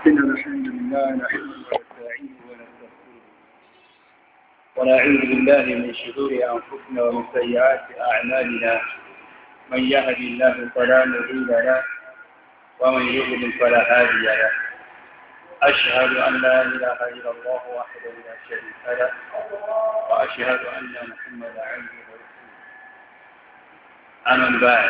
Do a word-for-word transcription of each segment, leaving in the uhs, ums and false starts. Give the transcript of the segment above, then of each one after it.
إن الحمد لله نحمده ونستعينه ونستغفره ونعوذ بالله من شرور أنفسنا ومن سيئات أعمالنا من يهد الله فلا مضل له ومن يضلل فلا هادي له أشهد أن لا إله إلا الله وحده لا شريك له وأشهد أن محمدا عبده ورسوله أما بعد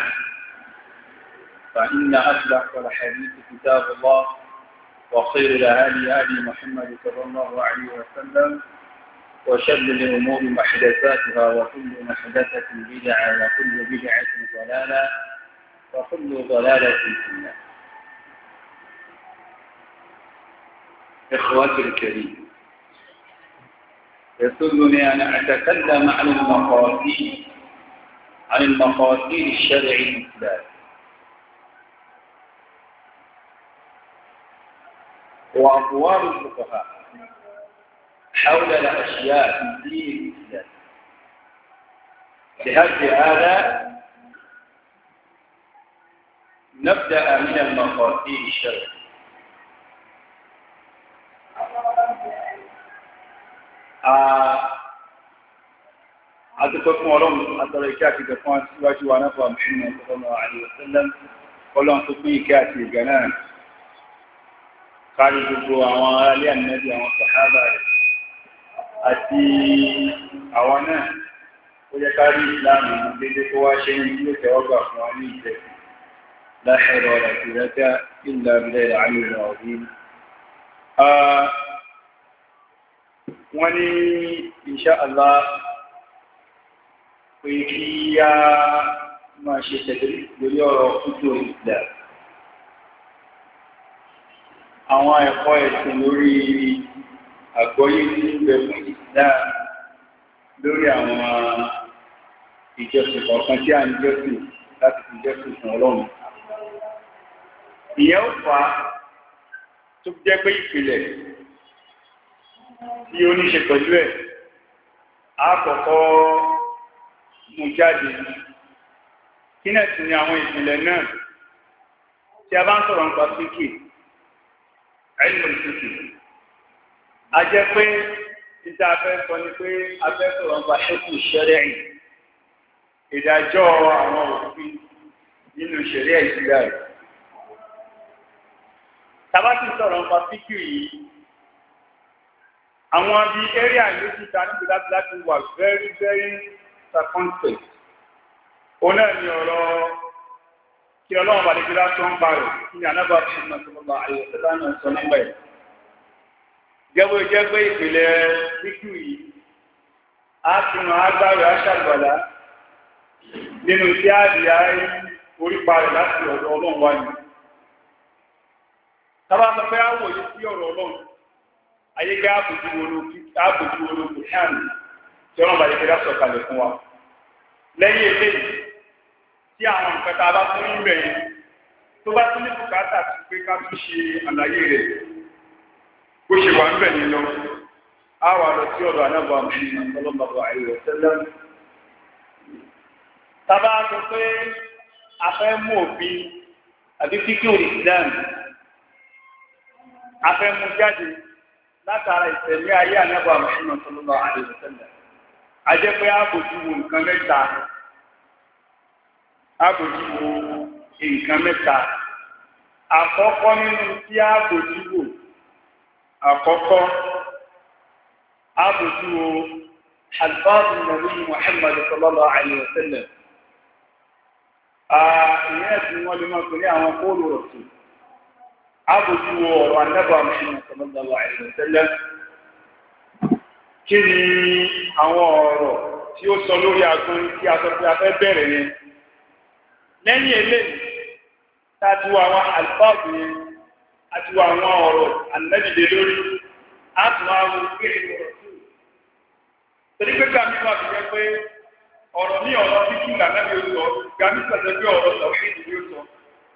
فإن أصدق الحديث كتاب الله وخير الهدي هدي محمد صلى الله عليه وسلم وشر الأمور محدثاتها وكل محدثة بدعة وكل بدعة ضلالة وكل ضلالة في النار. إخوتي الكريم، يسرني أن أتكلم عن المقاصد عن المقاصد الشرعي الإسلامي وأقوال الفقهاء حول الأشياء في دين الإسلام. لهذا هذا نبدأ من المقاصد الشرعية. أتفق معلوم أتركاتي دفعان سواجه ونفع محمد صلى الله عليه وسلم قلنا تقوي كاتي جنان kárí gbogbo àwọn aráalé ànábì àwọn sàhábà rẹ̀ àti àwọn náà ó jẹ́ kárí ìsìláàmù dédé kó wá ṣe ní ilé tẹ́wọ́gbà fún wa ní ìjẹ́ la hawla wala quwwata illa billahi al-'aliyyil 'azim. Wọ́n ní insha Allah pé kí á máa ṣe tẹ̀lé lórí ọ̀rọ̀ kútó ìsìláàmù. Àwọn ẹ̀kọ́ ẹ̀sìn lórí àgbọ́yé tí ń bẹ fún Islam lórí àwọn ìjọsìn kọ̀ọ̀kan tí a ń jọ́sìn láti fi jọ́sìn fún Ọlọ́run. Ìyẹn ó fà á tó jẹ́ pé ìpìlẹ̀ tí ó ní ṣe pẹ̀lú ẹ̀ á kọ́kọ́ mú jáde. Kí náà sì ni àwọn ìpìlẹ̀ náà tí a bá ń sọ̀rọ̀ nípa fíkì ẹ̀yìn ìsìnkì. A jẹ́ pé títà afẹ́ sọ ni pé afẹ́ sọ̀rọ̀ nípa ṣẹ́kù ṣẹ́rẹ̀ẹ́ ìdájọ́ àwọn òfin nínú ṣẹ̀ríà Ìsìlámù. Tàbá ti sọ̀rọ̀ nípa fíkì yìí, àwọn bí ẹ́ríà yóò ti ta níbi láti láti wà very very circumspect. Ó náà ni ọ̀rọ̀ kí ọlọ́run bá dégbé látọ́ ń bá rẹ̀ kí ni ànábà fún ọmọ sallallahu alaihi wasallam sọ nígbà ẹ̀. Gẹ́gbẹ́ jẹ́ pé ìpìlẹ̀ síkú yìí, a ti ràn agbára aṣàgbàlá nínú tí a di ayé orípa rẹ̀ láti ọ̀dọ̀ ọlọ́run wá ní. Tábà sọ pé àwòye sí ọ̀rọ̀ ọlọ́run, ayé gẹ́ àbòjú olóko ṣáàmì tí ọlọ́run bá dégbé látọ̀ kalẹ̀ fún wa. Lẹ́yìn eléyìí, tí àwọn nǹkan tá a bá tún ń bẹ̀ yẹn tó bá tún ní bùkátà sí pé ká tún ṣe àlàyé rẹ̀ bó ṣe wà ń bẹ̀ ní lọ á wà lọ sí ọ̀dọ̀ ànábọ̀ Muhammad sallallahu alaihi wasallam. Tábà sọ pé a fẹ́ mú òfin àbí fíkì Islam a fẹ́ mú jáde látara ìtẹ̀lé ayé ànábọ̀ Muhammad sallallahu alaihi wasallam. A jẹ́ pé a kò ju nǹkan mẹ́ta. Àbòjúwò nǹkan mẹ́ta. Àkọ́kọ́ nínú tí àbòjúwò àkọ́kọ́ àbòjúwò alfáàbù nàbí Muhammad sallallahu alaihi wasallam. Ìyẹn tí wọ́n lè máa pè ní àwọn kóòlù rọ̀tù. Àbòjúwò ọ̀rọ̀ ànábà Muhammad sallallahu alaihi wasallam. Kí ni àwọn ọ̀rọ̀ tí ó sọ lórí agbọ́n tí a sọ pé a fẹ́ bẹ̀rẹ̀ yẹn? Lẹ́yìn eléyìí, tàbí àwọn alfáàbù yẹn, àti àwọn ọ̀rọ̀ ànẹ́bìdè lórí, a tún àwọn òkèrè ọ̀rọ̀ tó. Torí pé gàmí wà fi jẹ́ pé ọ̀rọ̀ ní ọ̀rọ̀ títí lànàbí ó sọ, gàmí pẹ̀lẹ́ pé ọ̀rọ̀ sọ̀rọ̀ ìdí ó sọ.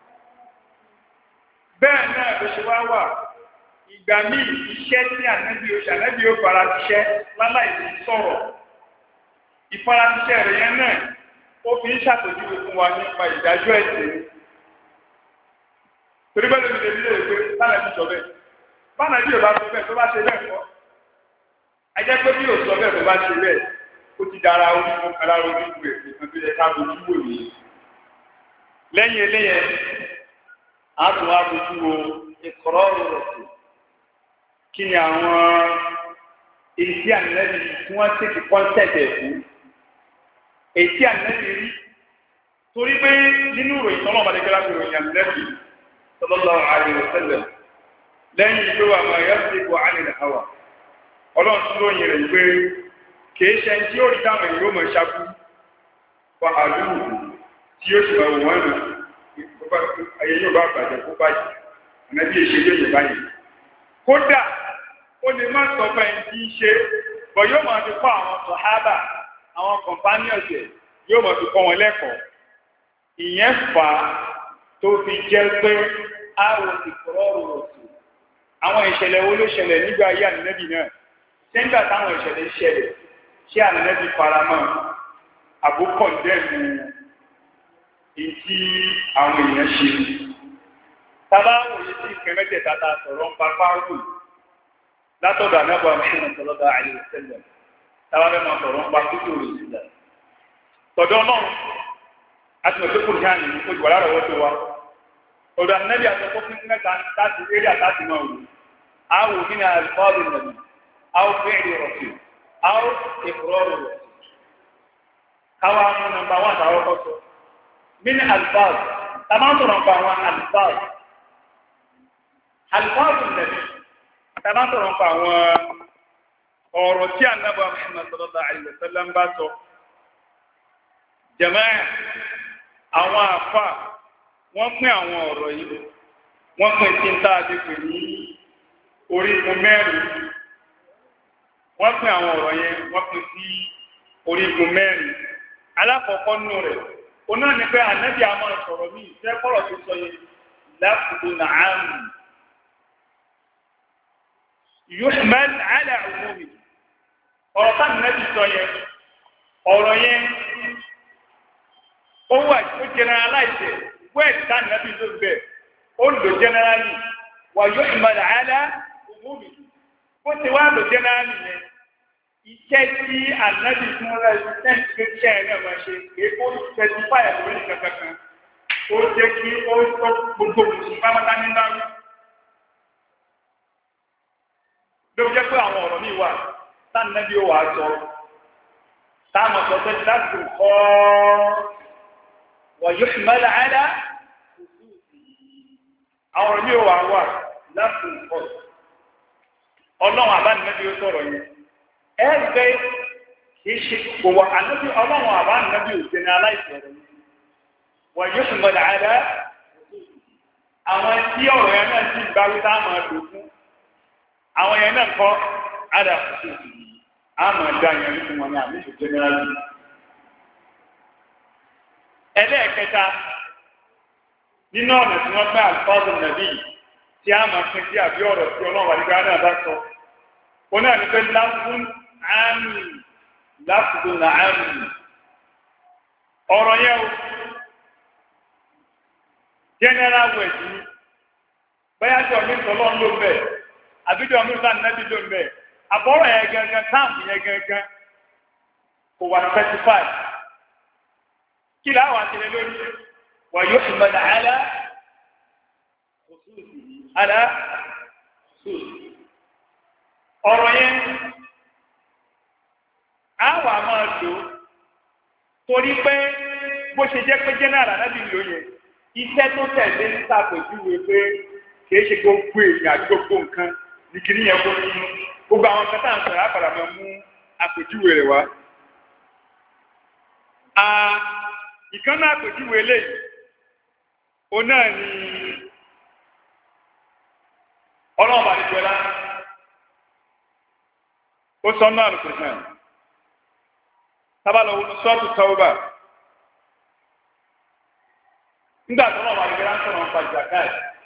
Bẹ́ẹ̀ náà ló ṣe wá wà, ìgbà míì iṣẹ́ tí ànẹ́bí ó ṣànẹ́bí ó fara ṣiṣẹ́ láláì sọ̀rọ̀. Ìfaraṣiṣẹ́ rẹ̀ yẹn náà ó fi ń ṣàtòjúwe fún wa nípa ìdájọ́ ẹ̀sìn. Torí bẹ́ẹ̀ lómi lè nílé ìwé sálẹ̀ ti sọ bẹ́ẹ̀. báńà bí ò bá sọ bẹ́ẹ̀ tó bá ṣe bẹ́ẹ̀ kọ́ ẹ jẹ́ pé bí ò sọ bẹ́ẹ̀ tó bá ṣe bẹ́ẹ̀ ó ti dára orí fún kára orí fún ẹ̀ nǹkan tó yẹ ká bójú wò ní. lẹ́yìn eléyẹ a tún wá bójú wo ìkọ̀rọ̀ ọ̀rọ̀ sí kí ni àwọn èyí tí ànẹ́bí tí wọ́n tètè kọ́ńtẹ̀tẹ̀ fún èyí tí ànẹ́bí rí torí pé nínú ìròyìn tọ́lọ́ ọba dẹ́gbẹ́lá fi ròyìn ànẹ́bí sallallahu alaihi wasallam lẹ́yìn ìgbé wa máa yá sí ipò ànìyàn àwà ọlọ́run tún lóyìn rẹ̀ pé kìí ṣe tí ó rí dáhùn èyí ó mọ̀ ṣákú fa àdúgbò tí ó sì máa wọ́n nà ayé yóò bá bàjẹ́ kó báyìí ànẹ́bí èṣe lè báyìí kódà ó lè má sọ fẹ́ tí í ṣe bọ̀ yóò máa fi kọ́ àwọn sọ̀hábà àwọn companions ẹ̀ yóò máa fi kọ́ wọn lẹ́kọ̀ọ́ ìyẹn fà á tó fi jẹ́ pé àwọn ìkọ̀rọ̀ rò sí àwọn ìṣẹ̀lẹ̀ wo ló ṣẹlẹ̀ nígbà ayé ànínẹ́bì náà sẹ́ńgbà táwọn ìṣẹ̀lẹ̀ ṣẹlẹ̀ ṣé ànínẹ́bì faramọ́ àbúkọ̀ndẹ́nu ìdí àwọn èèyàn ṣe tábà wòye sí ìpín mẹ́tẹ̀ẹ̀ta tá a sọ̀rọ̀ ń pa fáwọn látọ̀dọ̀ ànábọ̀ Muhammad sallallahu alaihi wasallam tábà bẹ́ẹ̀ máa sọ̀rọ̀ ń pa kúrò rò sílẹ̀ tọ̀dọ̀ náà àti mọ̀tò kùrù hàn ní ojú wàlá rẹ̀ wọ́tò wa ọ̀dọ̀ ànábì àtọ́kọ́ fún mẹ́ta láti eré àtàtì máa wò áwò nínú àlùfáàbì nàbì áwò fẹ́ẹ̀rì rọ̀sì áwò ìfúrọ́rù rọ̀sì káwa mú nàmbà wọn àtàwọn kọ́sọ nínú àlùfáàbì tàbá ń sọ̀rọ̀ nípa àwọn àlùfáàbì àlùfáàbì nàbì tàbá ń sọ̀rọ̀ nípa àwọn ọ̀rọ̀ tí ànábì Muhammad sallallahu alaihi wasallam ń bá sọ jàmáà àwọn àfà wọ́n pín àwọn ọ̀rọ̀ yìí wọ́n pín tí ń tá a ti pè ní orígun mẹ́rin wọ́n pín àwọn ọ̀rọ̀ yẹn wọ́n pín sí orígun mẹ́rin alákọ̀ọ́kọ́ nù rẹ̀ ó náà ní pé ànábì a máa sọ̀rọ̀ ní ìfẹ́ kọ́rọ̀ tó sọ yẹn láfùdó nàámù yuhmal ala umumi ọ̀rọ̀ tá ànábì sọ yẹn ọ̀rọ̀ yẹn ó wà ó generalize wẹ́ẹ̀dì tá nàbí ló bẹ̀ ó lò generally wà yóò ìmọ̀lẹ̀ àádá òmùmí bó ti wá lò generally yẹn iṣẹ́ tí ànábì fún rẹ̀ sẹ́ǹtì tó ṣẹ́ ẹ̀ náà máa ṣe pé ó specify ẹ̀ lórí kankan ó jẹ́ kí ó sọ gbogbo mùsùlùmí pátá ní dáhùn ló jẹ́ pé àwọn ọ̀rọ̀ míì wà tá nàbí ó wà á sọ táwọn sọ pé láti kọ́ ويحمل على àwọn ọ̀rọ̀ mi ò wà wà láti ọ̀ ọlọ́run àbánibẹ́bí ó sọ̀rọ̀ yẹn ẹ gbé kìí ṣe kò wà ànábì ọlọ́run àbánibẹ́bí ò jẹni aláìsọ̀rọ̀ yẹn ويحمل على àwọn tí ọ̀rọ̀ yẹn náà sì gbáwí tá a máa lò fún àwọn yẹn náà kọ́ àdà kùsù àmọ̀ ẹ̀dá yẹn ní fún wọn ní àmì ìṣòjẹ́ ní ẹlẹ́ẹ̀kẹta nínú ọ̀nà tí wọ́n gbá àlùfáàzù nàbí tí a máa pín sí àbí ọ̀rọ̀ tí ọlọ́run àdìgbà náà bá sọ ó náà ní pé láfún àmì láfùdó nà àmì ọ̀rọ̀ yẹn o general word ni bẹ́ẹ̀ tí ọ̀mí sọlọ́ ń lò ń bẹ̀ àbíjọ́ ọ̀mí sọ nàbí lò ń bẹ̀ àbọ̀rọ̀ yẹn gangan táàmù yẹn gangan kò wà specify. kí láwọn àtẹlẹ lórí wà yóò fi mọ̀lá àlá àlá ọ̀rọ̀ yẹn àwọn àmọ́ lò torí pé bó ṣe jẹ́ pé jẹ́nàrà lábì lò yẹn iṣẹ́ tó tẹ̀lé ń ṣàpèjúwe pé kìí ṣe gbogbo èèyàn àti gbogbo nǹkan ní kìíní yẹn kó nínú gbogbo àwọn kan tá à ń sọ̀rọ̀ àpàdà máa mú àpèjúwe rẹ̀ wá. ìkan náà àpèjúwe eléyìí ó náà ní ọlọ́run bá dìbò ẹ̀dá ó sọ náà lóko náà tábàlọ́ wọn sọ́ọ̀tù tọ́wọ́bà nígbà tó náà wà ní gbẹ́rẹ́ sọ̀rọ̀ nípa zakat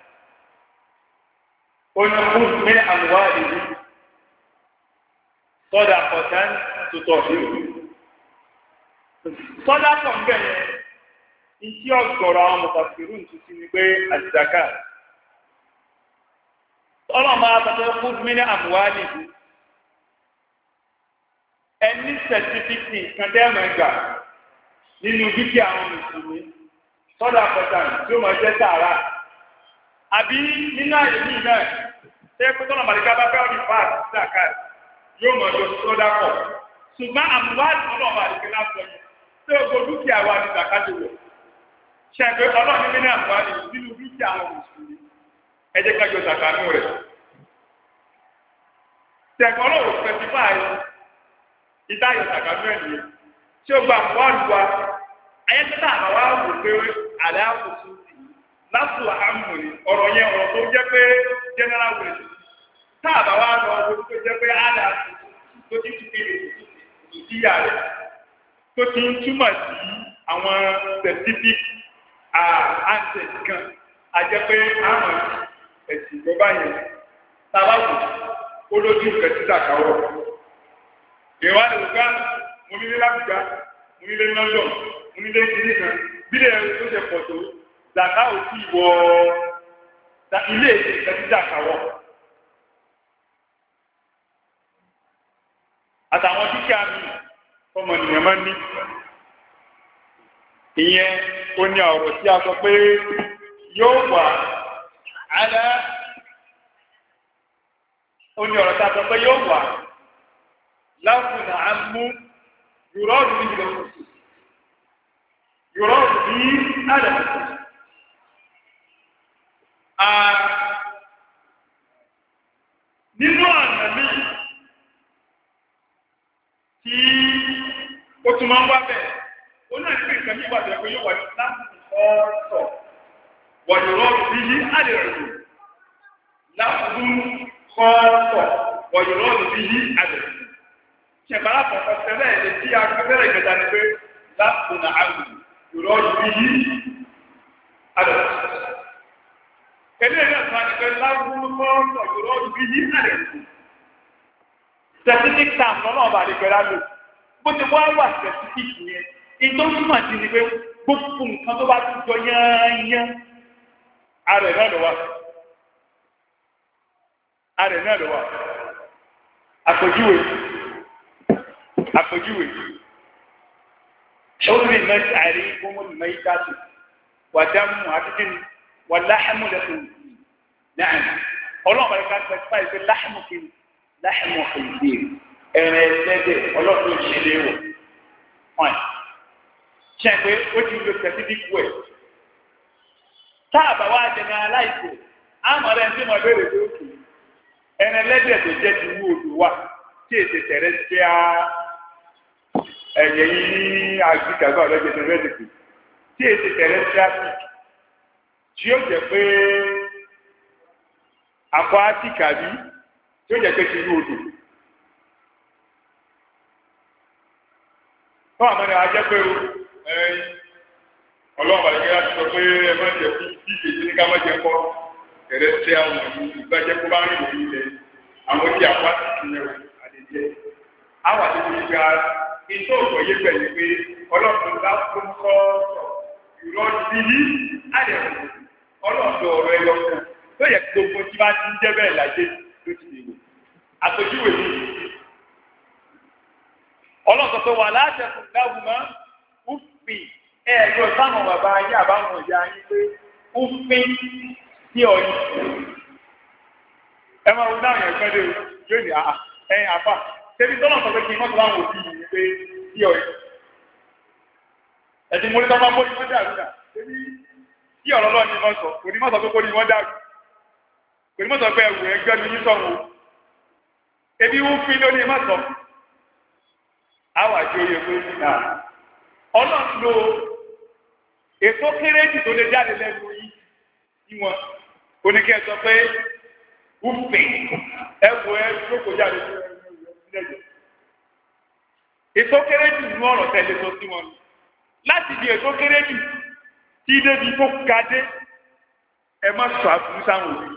ó ní kún ní àmúwá ìlú sọ́dà kọ̀tán tutọ̀ ìlú sọ́dà tó ń bẹ̀rẹ̀ iṣẹ́ ọ̀gọ̀rọ̀ àwọn mọ̀tàkìrún tuntun ni pé àzàkà ọlọ́run máa sọ pé kú mí ní àmúwálì ẹni sẹtifíkì kan dẹ́mọ̀ ẹgbà nínú dúkìá àwọn mùsùlùmí sọ́dọ̀ àpọ̀tàn tí ó máa jẹ́ sàárà àbí nínú àyè ní ìlú ẹ̀ tẹ́ pé tọ́nà màdìgá bá fẹ́ ọdún fáà sí sàkà yóò mọ̀ ọjọ́ sọ́dọ̀ pọ̀ ṣùgbọ́n àmúwálì ọlọ́run àdìgẹ́ láti ọ̀yẹ́ tí ó gbọ́ dúkìá wa ní sàkà tó wọ̀ ṣẹ̀gbẹ́ ọlọ́run nínú àmúwálì nínú dúkìá àwọn mùsùlùmí ẹ jẹ́ ká yọ sàkà nù rẹ̀ tẹ̀gbọ́n ọlọ́run pẹ̀sífáì ìdáyọ̀ sàkàtú ẹ̀ nìyẹn tí ó gba bọ́ọ̀lù wa ayẹ́tẹ́tà àbáwá wò pé àlẹ́ àkóso lásù àmúni ọ̀rọ̀ yẹn ọ̀rọ̀ tó jẹ́ pé general way tá àbáwá lọ owó tó jẹ́ pé àlẹ́ àkóso tó ti tún kéde ìdíyà rẹ̀ tó ti ń túmọ̀ sí àwọn specific answer kan àjẹ́ pé àwọn ẹ̀sìn ìjọba yẹn tábà wò ó lójú ìfẹ́ títà káwọ́. Ìwádìí òkúta mo nílé lábùjá mo nílé London mo nílé kìíní kan bílẹ̀ ẹ̀rọ tó ṣe pọ̀ tó dàkà ò sí ìwọ ilé ìtẹ́síjà kàwọ́. Àtàwọn dúkìá mi ọmọ nìyẹn máa ń ní. Ìyẹn ó ní ọ̀rọ̀ tí a sọ pé yóò wà á ó ní ọ̀rọ̀ tí a sọ pé yóò wà. لفظ عم يراد به الخصوص يراد به الخصوص nínú ọ̀nà mi tí ó tún máa ń wá bẹ́ẹ̀ ó náà ní nǹkan yìí wà bẹ́ẹ̀ pé yóò wà láti ọ̀sọ̀ wà yurad bihi al-'ulum láti ọ̀sọ̀ wà yurad bihi al-'ulum. Ṣẹ̀bára kọ̀ọ̀kan tẹ́lẹ̀ lè tí a gbẹ́rẹ̀ ìgbẹ̀dá ni pé láàbùnà àrùn ìrọ̀ ìbí yìí àdọ̀. Kẹ́lẹ́ náà sọ ni pé láàbùnà kọ́ọ̀tọ̀ ìrọ̀ ìbí yìí àdọ̀. Specific term lọ́nà ọba àdìgbẹ́rẹ́ lò. Bó ti wá wà specific yẹn, ìtọ́ túmọ̀ sí ni pé gbogbo nǹkan tó bá ti jọ yányán, ààrẹ náà lọ wá. Ààrẹ náà lọ wá. Àpèjúwe. Àpèjúwe ṣọ́ọ̀rì mẹ́ta àrí gbọ́mọ̀ mẹ́ta wà dámù àdúgbò wà láhàmù lẹ́kùn náà ọlọ́run ẹ̀ka gbẹ̀sípa ìfẹ́ láhàmù kìíní láhàmù kìíní ẹ̀rẹ̀ ẹ̀lẹ́dẹ̀ ọlọ́run ìṣẹ̀lẹ̀ wọ̀ fine ṣe pé ó ti lo specific way tá a bá wá jẹ̀nà aláìsè àmọ́ rẹ̀ ń tí mo béèrè tó kù ẹ̀rẹ̀ ẹlẹ́dẹ̀ tó jẹ́ ti wú odò wa tí èsì tẹ̀rẹ̀ ṣe á ẹ̀yẹ yìí ní àgbìkàgbà ọlọ́jọ́ ìrẹ́dìkì tí èsì terrestrial tí ó jẹ́ pé aquatic àbí tí ó jẹ́ pé ti rú odò. Fún àmọ́ ni a jẹ́ pé ọlọ́run àti ìgbéra ti sọ pé ẹ má jẹ fún ìdíje tí ní ká má jẹ kọ́ terrestrial wọ̀nyí ìgbàjẹ́ kó bá rìn lórí ilẹ̀ àwọn tí aquatic yẹn àdéjẹ. Àwọn àti ìgbéra ìtò òkòyé pẹ̀lú pé ọlọ́run bá fún kọ́ ìrọ́jú bí yí àdẹ̀kù ọlọ́run ọ̀rọ̀ ẹyọ kan tó yẹ gbogbo tí bá ti ń jẹ́ bẹ́ẹ̀ láyé ló ti dìbò. Àpèjúwe mi ọlọ́run sọ pé wà látẹ̀kùn láwùmọ́ ùfì ẹ̀ẹ́dọ̀ sáwọn bàbá yín àbáwọn ìyá yín pé ùfì sí ọyìn. Ẹ máa wo dáhùn yẹn gbọ́dọ̀ yóò ní ẹ̀yìn àfà. Tẹ́bí tọ́lọ̀ sọ pé kí mọ́tò láwọn òbí yìí pé sí ọ̀rẹ́. Ẹ̀dín mo ní tọ́ bá bó ní wọ́n dàrú náà. Tẹ́bí sí ọ̀rọ̀ lọ́ọ̀ ní mọ́sọ̀, kò ní mọ́sọ̀ pé kó ní wọ́n dàrú. Kò ní mọ́sọ̀ pé ẹ̀wù ẹgbẹ́ mi ní sọ̀rọ̀. Tẹ́bí wọ́n fi lóní mọ́sọ̀. Àwọn àti oyè pé nà. Ọlọ́run lo èso kéréjì tó lè jáde lẹ́nu yìí sí wọn. Oníkẹ́ sọ pé ùfè ẹ̀wù ẹ̀ jókòó jáde lẹ́nu. Èso kéré jù ní ọ̀rọ̀ tẹ́lẹ̀ tó sí wọn. Láti di èso kéré jù tí débi tó gadé ẹ má sọ àbúrú sáwọn òbí.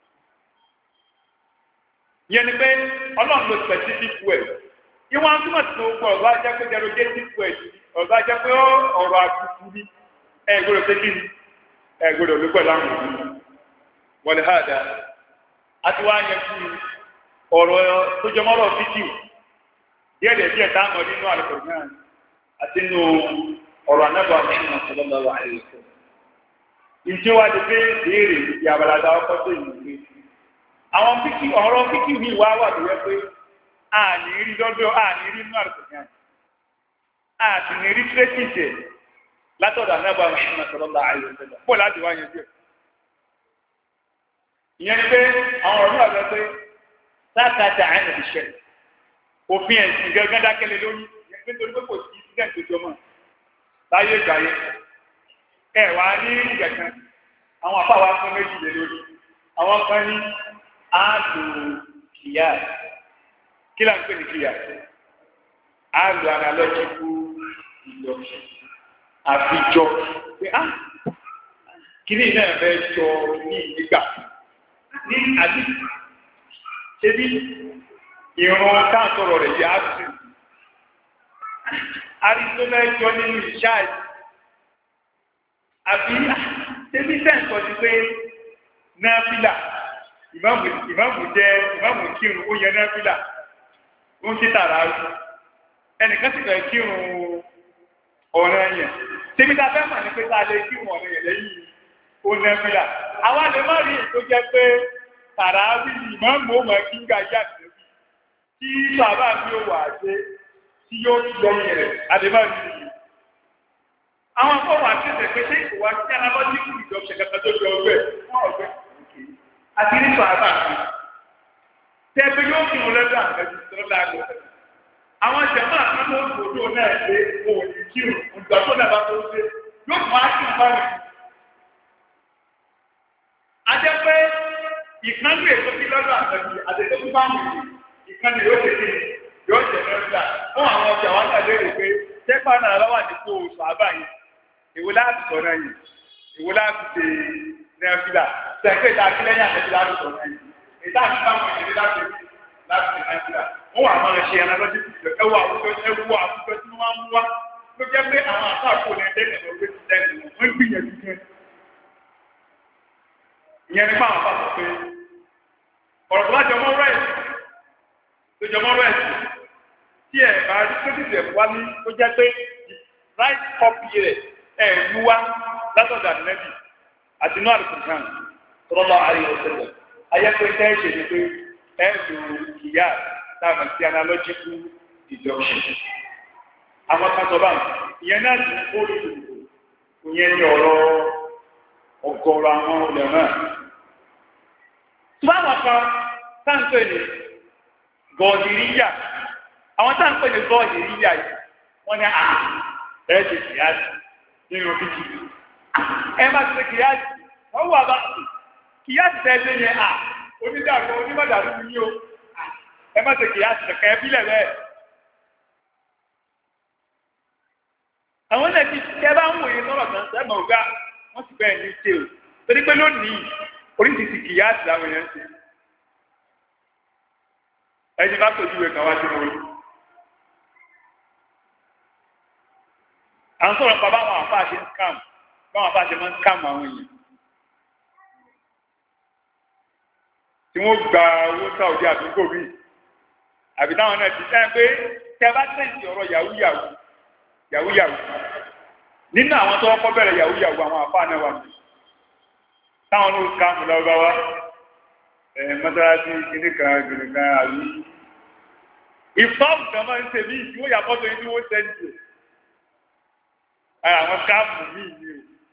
Yẹn ni pé ọlọ́run lo specific way. Ìwọ̀n túmọ̀ sí gbogbo ọ̀gá ajẹ́ pé derogative way ọ̀gá ajẹ́ pé ọ̀rọ̀ àbùkù ni ẹ gbọ́dọ̀ pé kí ni ẹ gbọ́dọ̀ ló pẹ̀lú àwọn òbí. Wọ́n lè hà dá. àti wá yẹ kí ọ̀rọ̀ tó jẹ mọ́rọ̀ fídíò díẹ̀ díẹ̀ táwọn nínú àlùkò náà àti nínú ọ̀rọ̀ anábọ̀ Muhammad sallallahu alaihi wasallam. Ìjọ wa ti pé béèrè ìdí abalada ọkọ̀ tó yìí pé àwọn fíkì ọ̀rọ̀ fíkì mi wá wà tó yẹ pé a ní rí lọ́dọ̀ a ní rí nínú àlùkò náà a sì ní rí tírẹ́tìsì látọ̀dọ̀ anábọ̀ Muhammad sallallahu alaihi wasallam pọ̀ láti wá yẹn díẹ̀. Ìyẹn ni pé àwọn ọ̀rọ̀ náà lọ pé sáàkàtà àìní ìṣẹ́ òfin ẹ̀sìn gẹ́gẹ́ dákẹ́lẹ́ lórí nítorí pé kò sí ìsìlẹ̀ tó jọmọ́ láyé ìgbà yẹn ẹ wà ní ìgbẹ̀kan àwọn àpáwà fún méjì lé lórí àwọn kan ní àlù kìyà kí là ń pè ní kìyà àlù analogical ìlọ́kì àfijọ pé á kìíní náà fẹ́ jọ ní ìgbà ní àdí ṣe bí ìrún káàtọ̀rọ̀ rẹ̀ yá sí arísọ́lẹ́jọ́ nínú ìṣáì àbí tẹ́bí sẹ́ǹsọ̀ ti pé náàfílà ìmáàmù jẹ́ ìmáàmù kírun ó yẹ náàfílà ó ń ṣe tààrà rú ẹnìkan sì fẹ́ kírun ọ̀rọ̀ ẹ̀yẹn tẹ́bí ta fẹ́ mọ̀ ní pé ta lè kírun ọ̀rọ̀ ẹ̀yẹn lẹ́yìn ó náàfílà àwọn àlè má rí ètò jẹ́ pé tààrà rí ìmáàmù ó mọ̀ kí ń ga yá tí bàbá mi ò wà dé tí yóò tún lẹ́yìn rẹ̀ àdébà mi nìyí. Àwọn akọ́wà àti ẹ̀sẹ̀ pé ṣé ìwà tí alábọ́dí kù ìjọ ṣe kẹta tó jọ ọgbẹ́ fún ọgbẹ́ àti ní bàbá mi. Tẹ́gbẹ́ yóò kí wọn lọ́dọ̀ àgbẹ̀jù tó lágbo. Àwọn jẹ̀mọ́ àtúntò òdòdó náà ṣe òun ní kí òǹgbà tó nàbà tó ṣe yóò tún á kí wọn bá rẹ̀. A jẹ́ pé ìkánjú èso kí lọ́dọ̀ àgbẹ̀jù àtẹ̀tẹ̀ bá mú ìkànnì yóò ṣe kí yóò ṣe lọ́dà fún àwọn ọjà wọn tàbí èrè pé tẹ́pà náà lọ́wọ́ àdìpọ̀ oṣù àbáyé èwo láti sọ náà yìí èwo láti ṣe nẹ́fìlà sẹ́kẹ́ ìta akílẹ́yìn àtẹ́sí láti sọ náà yìí ìta àti báwọn ìdílé láti láti ṣe nẹ́fìlà wọ́n wà máa ṣe ẹnàlọ́jì ẹwọ àwùjọ ẹwọ àwùjọ tí wọ́n mú wá ló jẹ́ pé àwọn àpáàkó ní ẹ̀dẹ́gbẹ̀ẹ́ lórí ti dẹ́nu wọ́n gbìyànjú gan. ìyẹn ní fáwọn àpáàkó pé ọ̀rọ̀ tó bá jọ mọ́ rẹ̀ lójọmọ́ rẹ̀ tí ẹ̀ bá rí tó dìde wá ní ó jẹ́ pé right copy rẹ̀ ẹ̀ mú wá látọ̀dà nẹ́bì àti inú àlùkùnrin tọ́lọ́ àríwá ọ̀sẹ̀lẹ̀ ayẹ́pẹ́ tẹ́ ṣe ni pé ẹ̀ lò kìyà táwọn sí analogical deduction. àwọn kan sọ báwọn ìyẹn náà sì ń kó lóṣù kò yẹn ní ọ̀rọ̀ ọgọ́rọ̀ àwọn olè náà. tí wọ́n àwọn kan sáǹpẹ̀ ní gọ̀ọ̀dìríyà àwọn tá à ń pè ní gọ̀ọ̀dìríyà yìí wọ́n ní à ẹ ṣe kìíyàtì nínú bíkì ẹ má ṣe kìíyàtì wọ́n wà bá kìíyàtì tẹ́ ṣe yẹn à onídàgbọ́ onímọ̀dàrú ni yóò ẹ má ṣe kìíyàtì kẹ̀kẹ́ ẹ bílẹ̀ bẹ́ẹ̀. àwọn náà ti tẹ́ bá ń wòye sọ̀rọ̀ kan sẹ́mọ̀ ọ̀gá wọ́n sì bẹ́ẹ̀ ní ṣe o torí pé lónìí oríṣiríṣi kìíyàtì làwọn èèyàn ṣe. ẹni bá tọ́jú ìwé kan wá sí mo rí. à ń sọ̀rọ̀ pa báwọn àfáà ṣe ń scam báwọn àfáà ṣe máa ń scam àwọn èèyàn. tí wọ́n gba owó sáwọ́dí àdúgbò mi àbí táwọn náà ti sẹ́yìn pé tẹ́ bá tẹ̀sí ọ̀rọ̀ yahoo yahoo yahoo yahoo nínú àwọn tó kọ́ bẹ̀rẹ̀ yahoo yahoo àwọn àfáà náà wà ní. táwọn ló scam lọ́wọ́ wá mọ́tàlásí kìnnìkan kìnnìkan àbí ìfọ́ọ̀mù kan máa ń ṣe bí ìdíwọ́ yàtọ̀ tó ní tí wọ́n tẹ́ǹtì àwọn káàpù míì ni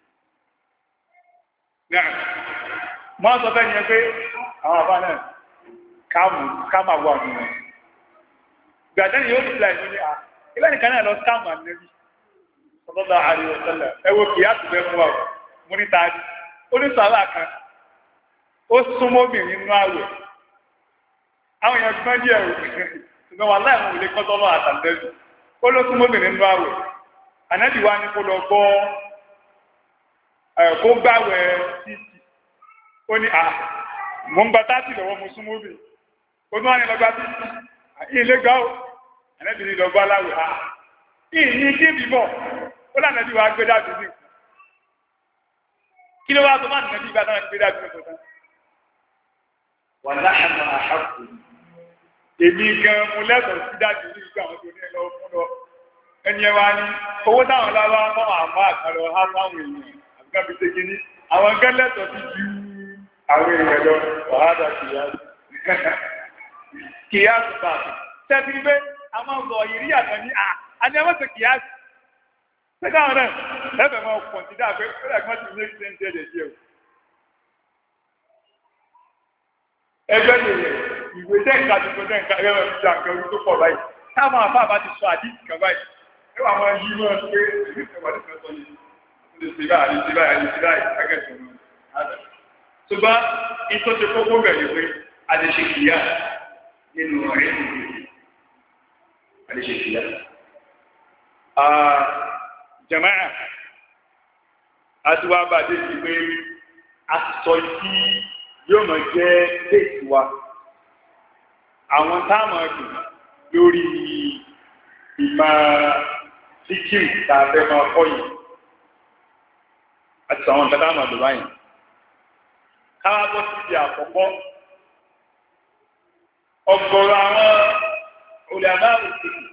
o. wọ́n sọ fẹ́ ni ẹ pé àwọn àbá náà káàmù káàmù wà nù wọn. gbàdánì yóò fi láì ní à ilé nìkan náà lọ káàmù ànẹ́bí ọlọ́dọ̀ àríwọ̀ sẹ́lẹ̀ ẹ wo kìí àtúbẹ̀ fún wa mo ní taari ó ní sàrà kan ó súnmọ́ obìnrin nínú àwẹ̀ àwọn èèyàn gbọ́n díẹ̀ o ṣùgbọ́n wà láì wọn ò lè kọ́ tọ́lọ́ àtàlẹ́bí ó ló súnmọ́ obìnrin nínú àwẹ̀ ànábì wa ní kó lọ gbọ́ ẹ̀ kó gbàwẹ̀ títì ó ní à mò ń gba táàtì lọ́wọ́ mo súnmọ́ obìnrin ó tún wà ní lọ́gbà títì ilé gbà ó ànábì ní lọ́gbà láwẹ̀ à ìní kí bíbọ̀ ó lànàbí wa gbé dájú sí kí ló wá tó má nàbí ìgbà náà gbé dájú sí wà láhàmà àhàkù. Èmi gan mo lẹ́tọ̀ọ́ sí dájú ní ìgbà àwọn tó ní ẹlọ́ fún lọ. Ẹni ẹ wá ní owó táwọn lábá fáwọn àmọ́ àkàlọ́ á fáwọn èèyàn àbúkà fi ṣe kíní. Àwọn gan lẹ́tọ̀ọ́ sí ju àwọn èèyàn lọ wàhálà kìíyàsí. Kìíyàsí bàbá. Tẹ́tí pé a máa ń sọ ìrí àtọ̀ ní à á ní ẹwọ́n ṣe kìíyàsí. Ṣé káwọn náà ẹ̀fẹ̀ máa kọ̀ǹtìdá pé ó dàgbà tí ó ní ṣe ń tẹ́ ẹgbẹ́ yẹ̀yẹ̀ ìwé dẹ́ǹkà tuntun dẹ́ǹkà ẹ̀rọ ìjà nǹkan orí tó pọ̀ báyìí táwọn àfáà bá ti sọ àdíjì kan báyìí ẹwà máa yí wọn pé ìgbésẹ̀wà ní kan sọ yìí lè ṣe báyìí lè ṣe báyìí lè ṣe báyìí akẹ́kọ̀ọ́ náà. ṣùgbọ́n ìtò ṣe kókó bẹ̀rẹ̀ pé adéṣe kìíyà nínú ọ̀rẹ́ ìlú adéṣe kìíyà. jama'a àti wàá bàdé ti pé aṣọ yìí yóò mọ̀ jẹ́ déètì wa àwọn táàmù ọdún lórí ìmọ̀ síkìrì tàbí máa kọ́ yìí àti àwọn ìtàkà àmọ̀ ọdún báyìí káwàbọ̀ sí ti àkọ́kọ́ ọ̀gọ̀rọ̀ àwọn olùyàbá òṣèlú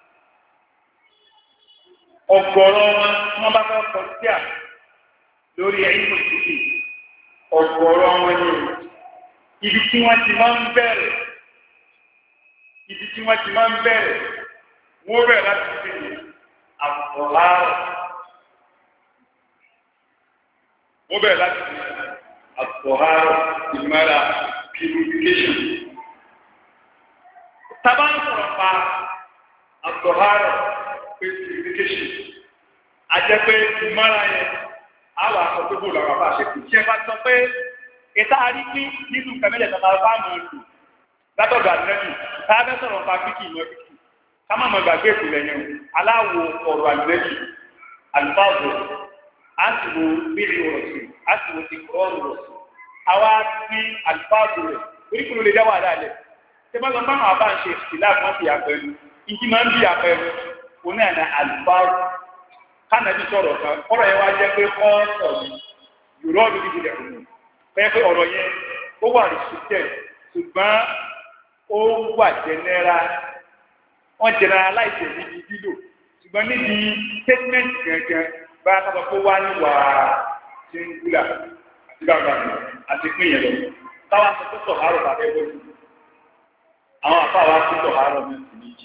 ọ̀gọ̀rọ̀ wọn wọ́n bá fẹ́ kọ́ sí à lórí ẹ̀yìn òṣèlú ọ̀gọ̀rọ̀ wọn ni ibi tí wọ́n ti máa ń bẹ̀rẹ̀ ibi tí wọ́n ti máa ń bẹ̀rẹ̀ wọ́n bẹ̀rẹ̀ láti fi àpọ̀láàrọ̀ wọ́n bẹ̀rẹ̀ láti fi àpọ̀láàrọ̀ ìmọ̀ra purification. Tábà ń sọ̀rọ̀ pa àpọ̀láàrọ̀ purification a jẹ́ pé ìmọ̀ra yẹn àwọn àkọ́kọ́ bò lọ́rọ̀ bá ṣe kù. Ṣé bá sọ pé ìta àríkí nínú kẹmẹ́lẹ̀ tàbí fáàmù ọdún látọ̀dọ̀ àdínẹ́bì tábẹ́ sọ̀rọ̀ pa fíkì ìmọ̀ fíkì ká má mọ̀ gbàgbé ìpìlẹ̀ yẹn aláwo ọ̀rọ̀ àdínẹ́bì àlùfáàbò àtìwò bíi ọ̀rọ̀sùn àtìwò ti kọ́ ọ̀rọ̀sùn àwa ní àlùfáàbò rẹ̀ oríkùnrin lè dá wà dálẹ̀ ṣé bá sọ fáwọn àbá ń ṣe ìlà fún fi àpẹẹrẹ ìdí máa ń bí àpẹẹrẹ òun náà ní àlùfáàbò kánàbí sọ̀rọ̀ kan ọ̀rọ̀ yẹn wá jẹ́ pé kọ́ọ̀sọ̀ ni yòrò ọ̀dún bíi ìdílé ọ̀hún pé pé ọ̀rọ̀ yẹn ó wà restricted ṣùgbọ́n ó wà general wọ́n generalize níbi lílò ṣùgbọ́n níbi statement gangan bá a sábà kó wá ní wà singular àti bàbá mi àti pín yẹn lọ táwa sọ pé sọ̀hárọ̀ bàbá ẹgbẹ́ mi àwọn àfa wa sí sọ̀hárọ̀ mi sì méjì.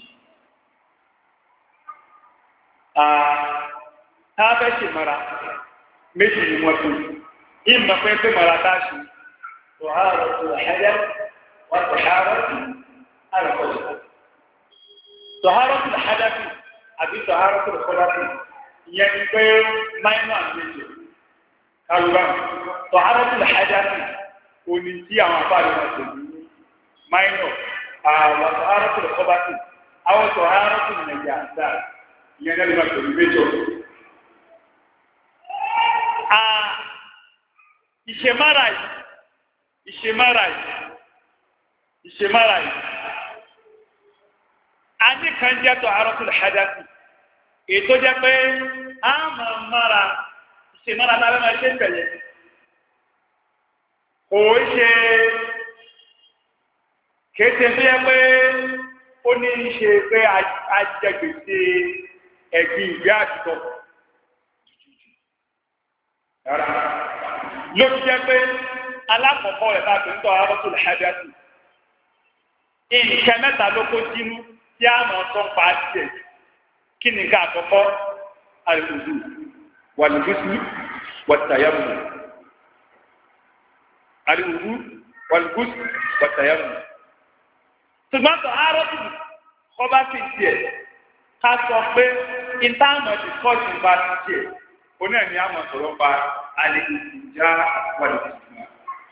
Tá a fẹ́ ṣe mara méjì ni wọ́n tó ìmọ̀ pé pé mara tá a ṣe tọ̀hárọ̀ tó ẹ̀yẹ wọ́n tọ̀hárọ̀ tó àrùkọ̀ṣọ́. tọ̀hárọ̀ tó ẹ̀yẹ tó àbí tọ̀hárọ̀ tó ẹ̀kọ́dá tó ìyẹn ni pé máìnà méjì kálùbá tọ̀hárọ̀ tó ẹ̀yẹ tó òní tí àwọn afáàlú wọn tó ní máìnà àwọn tọ̀hárọ̀ tó ẹ̀kọ́dá tó àwọn tọ̀hárọ̀ tó nàìjíríà dá ìyẹn ní wọn tó ní méjì ìṣemára yìí ìṣemára yìí ìṣemára yìí a ní kan jẹ́ tọ̀hárọ̀tul hadathi ètò jẹ́ pé a máa mára ìṣemára lábẹ́ máa ṣe tẹ̀lé kò ṣe kéde tó yẹ pé ó ní í ṣe pé ajẹgbèsè ẹ̀gbìn ìgbé àtìkọ́ rárá ló fi jẹ́ pé alákọ̀ọ́kọ́ rẹ̀ láti ń tọ́ tọ̀hárọ̀tul hadathi nǹkan mẹ́ta ló kó sínú tí a máa tọ́ pa á tiẹ̀ kí ni ká àkọ́kọ́ al-wudu wal-ghusl wat-tayammum al-wudu wal-ghusl wat-tayammum. ṣùgbọ́n tọ̀hárọ̀tù kọ́ba fi tiẹ̀ ká sọ pé ìtààmù ìkọ́sì bá ti tiẹ̀ oní ẹ̀mí àmọ̀ sọ̀rọ̀ pa al-istinja wal-istijmar.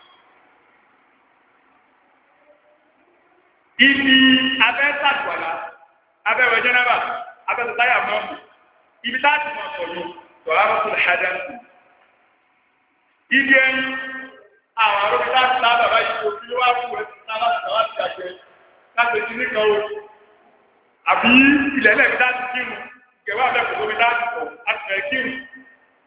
Ibi abẹ́ sàgbọ̀lá, abẹ́ wẹ̀ jẹ́nàbà, abẹ́ sàtáyà mọ́mù, ibi táàtì mọ̀ sọ̀rọ̀ tọ̀hárọ̀tul hadathi. Ibi ẹni àwọn arọ́bí láti sábà bá yìí òfin ló wá fún ẹ̀ sábà sábà ti àjẹ́ láti ti ní kan o. Àbí ilẹ̀ ẹlẹ́bi láti kírun, gẹ̀wá abẹ́ kò tóbi láti pọ̀ láti fẹ́ kírun.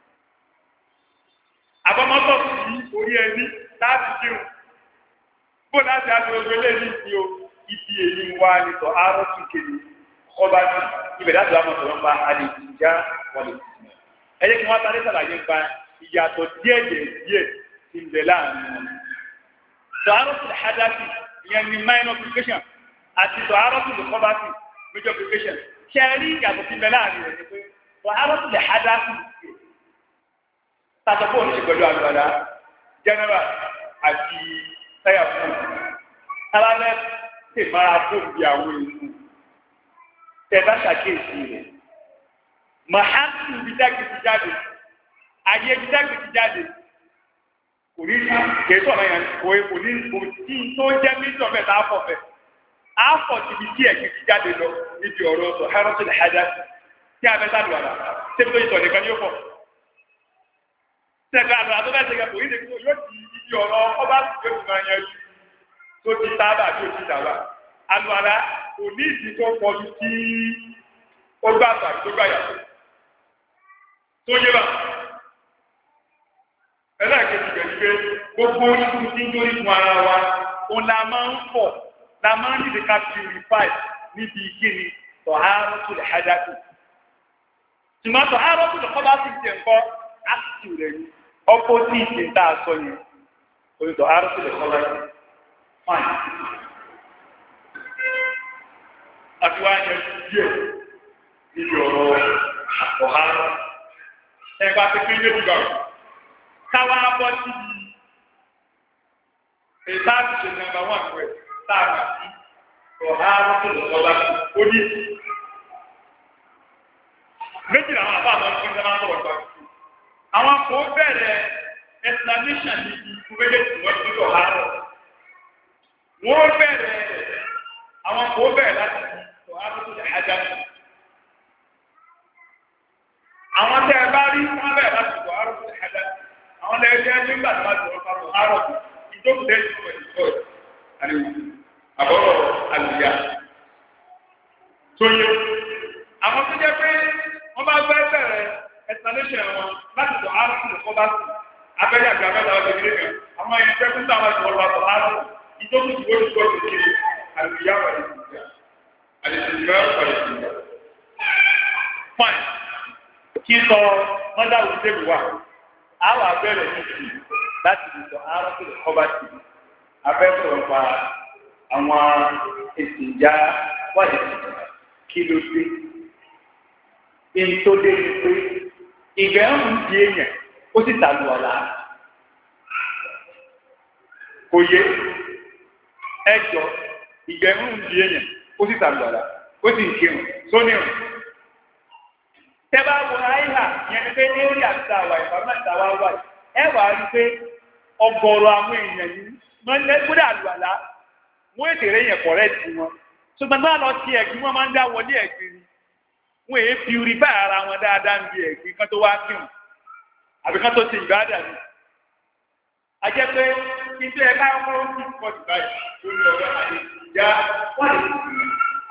Àbámọ́tò sí orí ẹni láti kírun. bó láti agbègbè lẹ́yìn tí o ibi èyí wá ní sọ àárọ̀ tún kéde ọba tí ibẹ̀ láti wá mọ̀ sọ̀rọ̀ pa àlejìjà wọlé tìǹbù. ẹ jẹ́ kí wọ́n sáré sàlàyé pa ìyàtọ̀ díẹ̀ díẹ̀ tí ń bẹ láàrin wọn. sọ àárọ̀ tún hádàsì ìyẹn ní minor application àti sọ àárọ̀ tún kọ́básì major application. ṣe é rí ìyàtọ̀ tí ń bẹ láàrin rẹ̀ ni pé sọ àárọ̀ tún hádàsì tàtọ̀kọ́ ní pẹ̀lú àgbàdá general àti táyà fún alábẹ́ tè máa fún bí àwọn èèyàn tẹ̀bá ṣàkíyèsí rẹ̀ mahamsu bí dágbé ti jáde ayé bí dágbé ti jáde kò ní kẹsọ̀ náà yẹn kò kò ní kò tí tó jẹ́ mílíọ̀nù mẹ́ta àfọ̀ fẹ́ àfọ̀ ti fi tí ẹ̀gbẹ́ ti jáde lọ níbi ọ̀rọ̀ ọ̀sọ̀ hẹ́rọ́sì lè hájá tí a bẹ́ sáré wà lá tẹ́bí tó yẹ sọ̀ nìkan yóò fọ̀ sẹ́gbẹ́ àgbà tó bá ṣe kẹ́kọ̀ọ́ yìí lè yóò ti ibi ọ̀rọ̀ ọba tó ti máa yẹn tó ti sábà tó ti dàgbà. Àlùwàlá kò ní ìdí tó pọ̀jù tí ó gbà gbà tó gbà yàtọ̀. Tó yé bá. Ẹlẹ́ẹ̀kejì bẹ̀rù pé gbogbo onígun tí ń dórí fún ara wa, òun la máa ń fọ̀, la máa ń níbi ká purify níbi ìkíni tọ̀hárọ́tù lè hájáde. Ṣùgbọ́n tọ̀hárọ́tù lè kọ́ bá sì jẹ̀ ńkọ́ áàtì rẹ̀ ni opposite ń tà sọ yẹn olùtọ̀ arúgbó lè kọ́lá yẹn fine. àti wá yẹn díẹ̀ níbi ọ̀rọ̀ àkọ́hárọ́ ẹgbẹ́ àti pé ilé ìgbà rẹ̀ káwá bọ́ síbi ètò àtúnṣe nàmbà wà pẹ̀ táàbà sí ọ̀hárọ́ tó lè kọ́lá ó ní méjìlá àwọn àbá àwọn ọ̀gbìn náà sọ̀rọ̀ gbà àwọn kò bẹ̀rẹ̀ explanation níbi ìkúrẹ́lẹ̀ tí wọ́n ti lọ àárọ̀. Wọ́n bẹ̀rẹ̀ àwọn kò bẹ̀rẹ̀ láti sọ àárọ̀ tó lè hájá sí. Àwọn tẹ́ ẹ bá rí wọ́n bẹ̀rẹ̀ láti sọ àárọ̀ tó lè hájá sí. Àwọn lẹ́yìn nígbà tí wọ́n ti wọ́n sọ àárọ̀ tó ìjókòó lẹ́yìn tó wẹ̀ sọ àlewò àbọ̀rọ̀ àlùyà. Tóyè àwọn tó jẹ́ pé wọ́n bá gbẹ́ bẹ̀rẹ̀ explanation wọn láti sọ àárọ̀ tó lè kọ́ bá sí. Abẹ́rẹ́ àgbà mẹ́ta ọ̀sẹ̀ kìíní kan àwọn ẹni tẹ́ fún táwọn ìṣòro wa sọ àárọ̀ ìjókòó tí wọ́n ti gbọ́ sí kiri àlùyà wà ní ìsìnkà àlùyà wà ní ìsìnkà. Fine. Kí sọ mọ́dà òṣèlú wa àwọn abẹ́rẹ́ yìí láti sọ àárọ̀ tó lè kọ́ bá sí. Abẹ́sọ̀rọ̀ pa àwọn èsì ìjà wà ní ìsìnkà kí ló dé. Ìtòdé ni pé ìgbẹ́ ń di èèyàn ó sì tàlù ọ̀la. Kò yé ẹjọ́ ìgbẹ́ ń di èèyàn ó sì tàlù ọ̀la ó sì ń kírun sóní rùn. Tẹ́ bá wo àìhà yẹn ni pé ní orí àti àwà ìfàmì àti àwà wà ẹ wà á rí pé ọ̀gọ̀rọ̀ àwọn èèyàn yìí wọ́n lé kúrò àlùwàlá wọ́n ètè rẹ̀ yẹn kọ̀rẹ́ sí wọn. Ṣùgbọ́n bá lọ sí ẹ̀gbin wọ́n máa ń dá wọlé ẹ̀gbin ni. Wọ́n èé fi orí bá ara wọn dáadáa ń di ẹ̀gbin kan tó wá kírun àbí kan tó ti ìbáàdà ni. A jẹ́ pé ibi ẹ̀ka ọmọ ó ti pọ̀ jù báyìí lórí ọ̀rọ̀ àti ìjà wọ́n lè fi sí.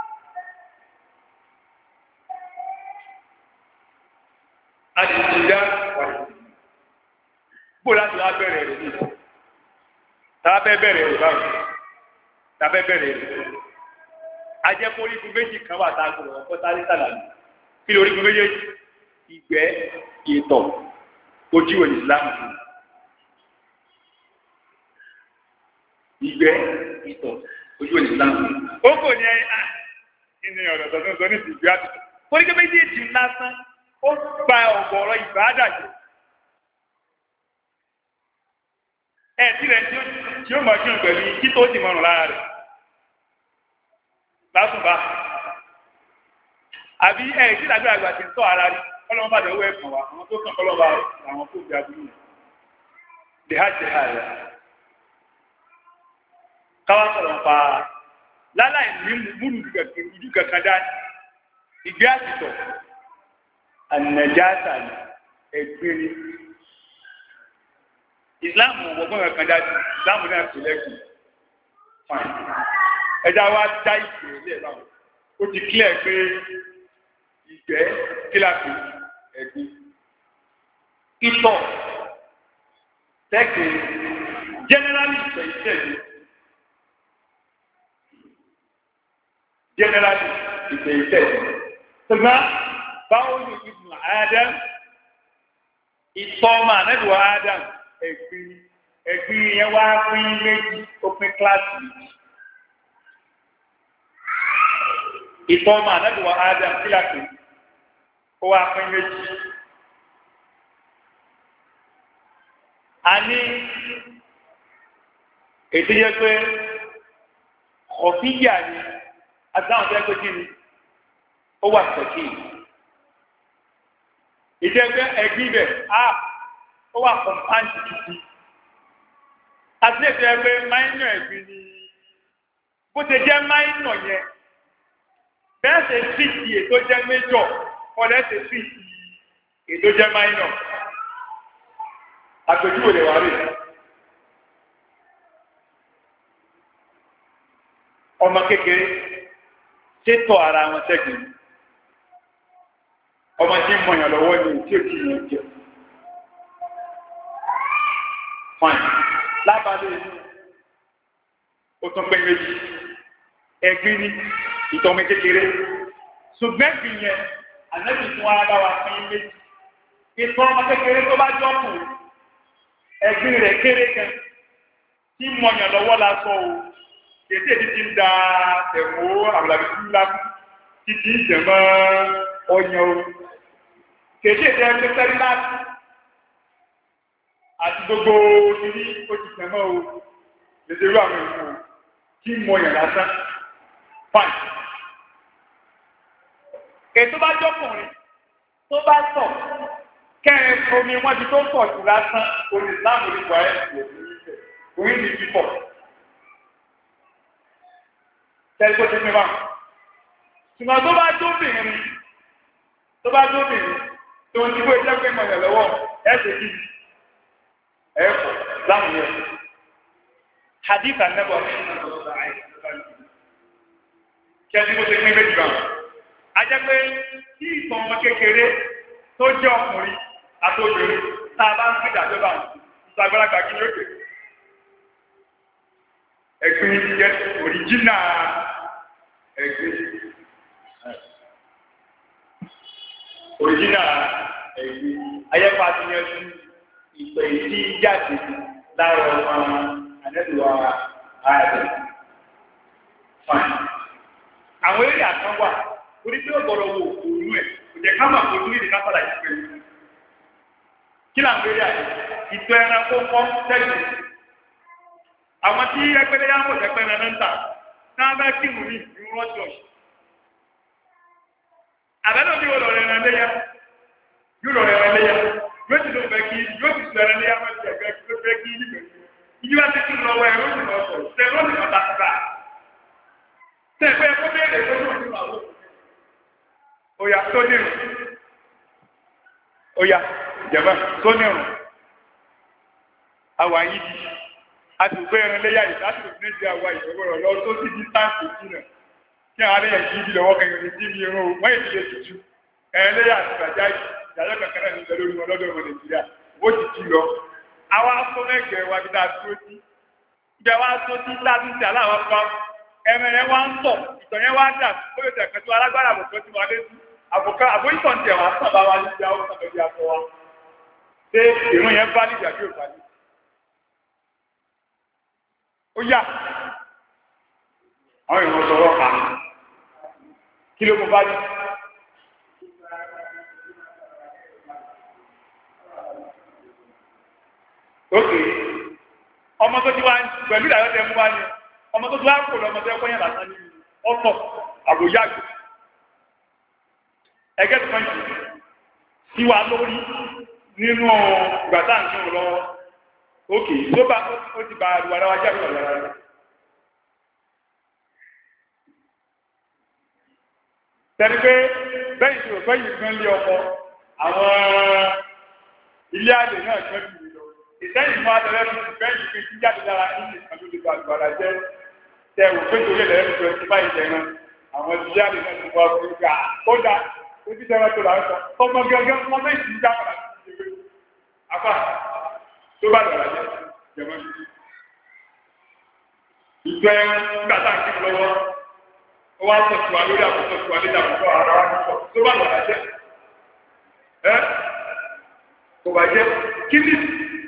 A lè fi ìjà wà lè fi. Bó láti wá bẹ̀rẹ̀ rẹ̀ ní ìlú. Tàbá fẹ́ bẹ̀rẹ̀ rẹ̀ báyìí. Tàbá fẹ́ bẹ̀rẹ̀ rẹ̀. A jẹ́ pé orígun méjì kan wà tá a gbọ́dọ̀ ọ̀pọ̀ tá a lè sàlàyé. Kí ni orígun méjèèjì? Ìgbẹ́, ìtọ̀, ojú ìwé ìsìlámù fún un. Ìgbẹ́, ìtọ̀, ojú ìwé ìsìlámù fún un. Ó kò ní ẹ à kí ni ọ̀rọ̀ tó ń sọ ní ìgbé àtúntò. Orígun méjèèjì lásán ó gba ọ̀gọ̀ọ̀rọ̀ ìbáàdà jù. Ẹ tí rẹ̀ tí ó mọ̀ kí n pẹ̀lú kí tó sì mọ̀rùn lára rẹ̀. Lásùnbà. Àbí ẹ̀ tí ìdájọ́ àgbà ti ń tọ́ ara rí. Ọlọ́run bá dẹ̀wọ́ ẹ̀kàn wá, àwọn tó kàn kọ́lọ́ba àwọn tó gbé abúlé. Lè há jẹ́ ààrẹ. Káwá sọ̀rọ̀ pa láláì ní múlù ìdú kankan dání. Ìgbé àtìtọ̀, ànàjáàtà ẹ̀gbẹ́ ni. Ìsìláàmù ọgbọ́n kankan dání, ìsìláàmù náà fi lẹ́kùn. Ẹja wa dá ìgbé ilé ẹ̀ báwọn. Ó ti kílẹ̀ pé ìgbẹ́ kíláàsì ẹ̀gbin. Ìtọ̀ tẹ́kì generally ìtọ̀ ìtẹ̀lé generally ìpè ìtẹ̀ ṣùgbọ́n báwo ni ibùn Adam ìtọ́mọ ànẹ́dùwọ̀ Adam ẹ̀gbin ẹ̀gbin yẹn wá pín méjì ó pín kíláàsì méjì ìtọ́mọ ànẹ́dùwọ̀ Adam kíláàsì ó wá pín méjì. a ní ètò yẹ pé ọ̀fíyà ni adáhùn tẹ́ pé kí ni ó wà sọ̀kì ìjẹ́gbẹ́ ẹ̀gbìn bẹ̀ á ó wà kọ̀mpáǹtì títí àti ètò ẹgbẹ́ máìnà ẹ̀gbìn ni bó ṣe jẹ́ máìnà yẹn bẹ́ẹ̀ ṣe fìtì ètò jẹ́ méjọ̀ ọ̀lẹ́ ṣe fìtì ètò jẹ́ máìnà àpèjúwe lè wà rí ọmọ kékeré ṣètò ara wọn sẹ́gbìn ọmọ tí ń mọ̀yàn lọ́wọ́ ní tí ó ti yàn jẹ fine lábàlẹ̀ inú ó tún pé méjì ẹ̀gbin ní ìtọ́mọ kékeré ṣùgbọ́n ìyẹn ànábì fún wa bá wa pín méjì ìtọ́ ọmọ kékeré tó bá jọ́ kù ẹ̀gbin rẹ̀ kéré kan tí mọ̀yàn lọ́wọ́ la sọ o kètè ti ti ń da ẹ̀wọ̀ àbùlàbí tí ńlá títí ìjẹ̀mọ́ ọyàn o kètè tẹ ẹgbẹ́ sẹ́ríláàtì àti gbogbo ìrí oṣù tẹ̀mọ́ o lèdè rú àwọn èèyàn tí mọ̀yàn lásán fine. ètò bá jọkùnrin tó bá tọ̀ kẹ́rin omi wọn ti tó pọ̀ jù lásán orí ìsìláàmù ní ìgbà ẹ̀ orí ní fífọ̀. tẹ́lifó ti fi máa ṣùgbọ́n tó bá jóbìnrin tó bá jóbìnrin tó ń dìbò ìjẹ́ pé mọ̀yàn lọ́wọ́ ẹ̀ ṣe kí ẹ̀ kọ̀ láwọn yẹn. hadith anabọ kẹ́sí bó ṣe pín méjì bá wọn. a jẹ́ pé tí ìtàn ọmọ kékeré tó jẹ́ ọkùnrin àti obìnrin tá a bá ń fi ìdájọ́ bá wọn ìsagbáragbà kí ni ó dé. ẹ̀gbin ti jẹ́ òrìjínà ẹ̀gbin òrìjínà ẹ̀gbin ayẹ́pà ti yẹn fún ìpè tí jáde lára ọmọ ànẹ́lùwà ààrẹ. àwọn eré àkàn wà orí tí ó gbọ́dọ̀ wo òòlù ẹ̀ kò jẹ́ ká mà kó ní ìdíkà padà yìí pẹ̀lú. kí là ń gbé yà ìtọ́ ẹranko kọ́ tẹ́lẹ̀. àwọn tí ẹgbẹ́lẹ́ yá ń bọ̀ tẹ́pẹ́ ẹran ń tà náà bá kí mú ní ìrún ọ̀ṣọ́. àbẹ́lẹ́ òbí wò lọ rẹ̀ ẹran léyà yóò lọ rẹ̀ ẹran léyà yóò ti lọ fẹ́ kí yóò ti sọ ẹran léyà wọ́n ti ẹ̀gbẹ́ kí ló fẹ́ kí yí pẹ̀lú. ìjọba ti tún lọ wọ ẹ̀rọ ìlú ọ̀sọ̀ tẹ̀rọ ìlú ọ̀tà síta. tẹ̀pẹ́ ẹ̀kọ́ bẹ́ẹ̀rẹ̀ tó ní òṣù àwọn òyà tó nírun òyà ìjọba tó nírun àwọn àyí di àti òfé ẹran léyà yìí láti òfin méjì àwọn ìṣòwòrán lọ tó sí dísáǹsì jìnnà kí àwọn aléyà yìí di lọ́wọ́ kẹyìn ní jíbi irun o wọ́n yìí ti lè tutù ẹran léyà àti bàjá ìdájọ́ kankan náà ní ìjọ lórí wọn lọ́dọ̀ wọn Nàìjíríà ó ti jí lọ. àwa afọ́mẹ́gbẹ̀ẹ́ wa bí dáa tó sí ìjọ wa tó sí láti ṣe aláwọ̀ pa ẹ̀mẹ̀ yẹn wá ń tọ̀ ìtọ̀ yẹn wá ń dà ó yóò tẹ̀ kẹ́tù alágbára àbùkọ́ tí wọ́n lé sí àbùkọ́ àbóyítọ̀ ń tẹ̀ wá sábà wá ní ìjà ó sábà bí akọ wa ṣé ìrún yẹn bá níjà bí ò bá ní. ó yà àwọn ìwọ̀n sọ̀rọ̀ kà kí ló mú bá ní. ókè ọmọ tó ti wá pẹ̀lú ìdájọ́ tẹ mú wá ní ọmọ tó ti wá kò lọ́mọ tó ẹ̀kọ́ yẹn lásán ní ọ̀tọ̀ àbòyáàgbé ẹgẹ́ tó kọ́ńtì sí wa lórí nínú ìgbà tá à ń sọ̀rọ̀ lọ́wọ́ ókè tó bá ó ti bá àrùwà ara wa jẹ́ àrùwà ara rẹ̀. tẹ̀lé pé bẹ́ẹ̀ ìṣòro pé yìí kan lé ọkọ àwọn ilé àlè náà kan jù lọ ìsẹ́yìn mọ́ àtẹ̀lẹ́ fún bẹ́ẹ̀ yìí pé jíjáde lára ìṣe kan tó lè gba àrùwà ara jẹ́ tẹ òfin tó lè lẹ́yìn tó ti báyìí jẹ́ àwọn ilé àlè náà ti wá fún ìgbà ó dá ojú tẹ́wọ́ tó láń sọ ọmọ gẹ́gẹ́ ọmọ méjì ń jáwọ́ láti ṣe wé apá tó bá lọ́la jẹ́ jẹ́mọ́ ìjọ ẹran nígbà tá à ń kí lọ́wọ́ ó wá sọ tiwa lórí àkókò tiwa lórí àkókò ara wa ní sọ tó bá lọ́la jẹ́ ẹ́ kò bá jẹ́ kí ni.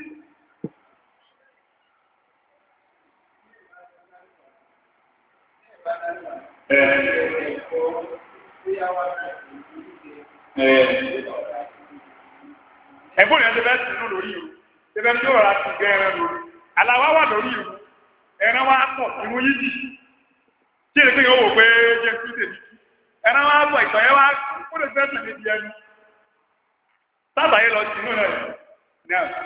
Ẹ̀gbọ́n yẹn ti bẹ́ẹ̀ sinú lórí ìlú, ti bẹ́ẹ̀ tó rọra ti gbẹ ẹran lórí. Àlàwà wà lórí ìlú, ẹran wa pọ̀ ìmú yìí jì. Tí èdè kéèyàn wò pé jẹ́ kí tèmi. Ẹran wa pọ̀ ìtàn yẹn wá kó lè fẹ́ tẹ̀lé di ẹnu. Sábà yẹn lọ sí inú náà ní àná.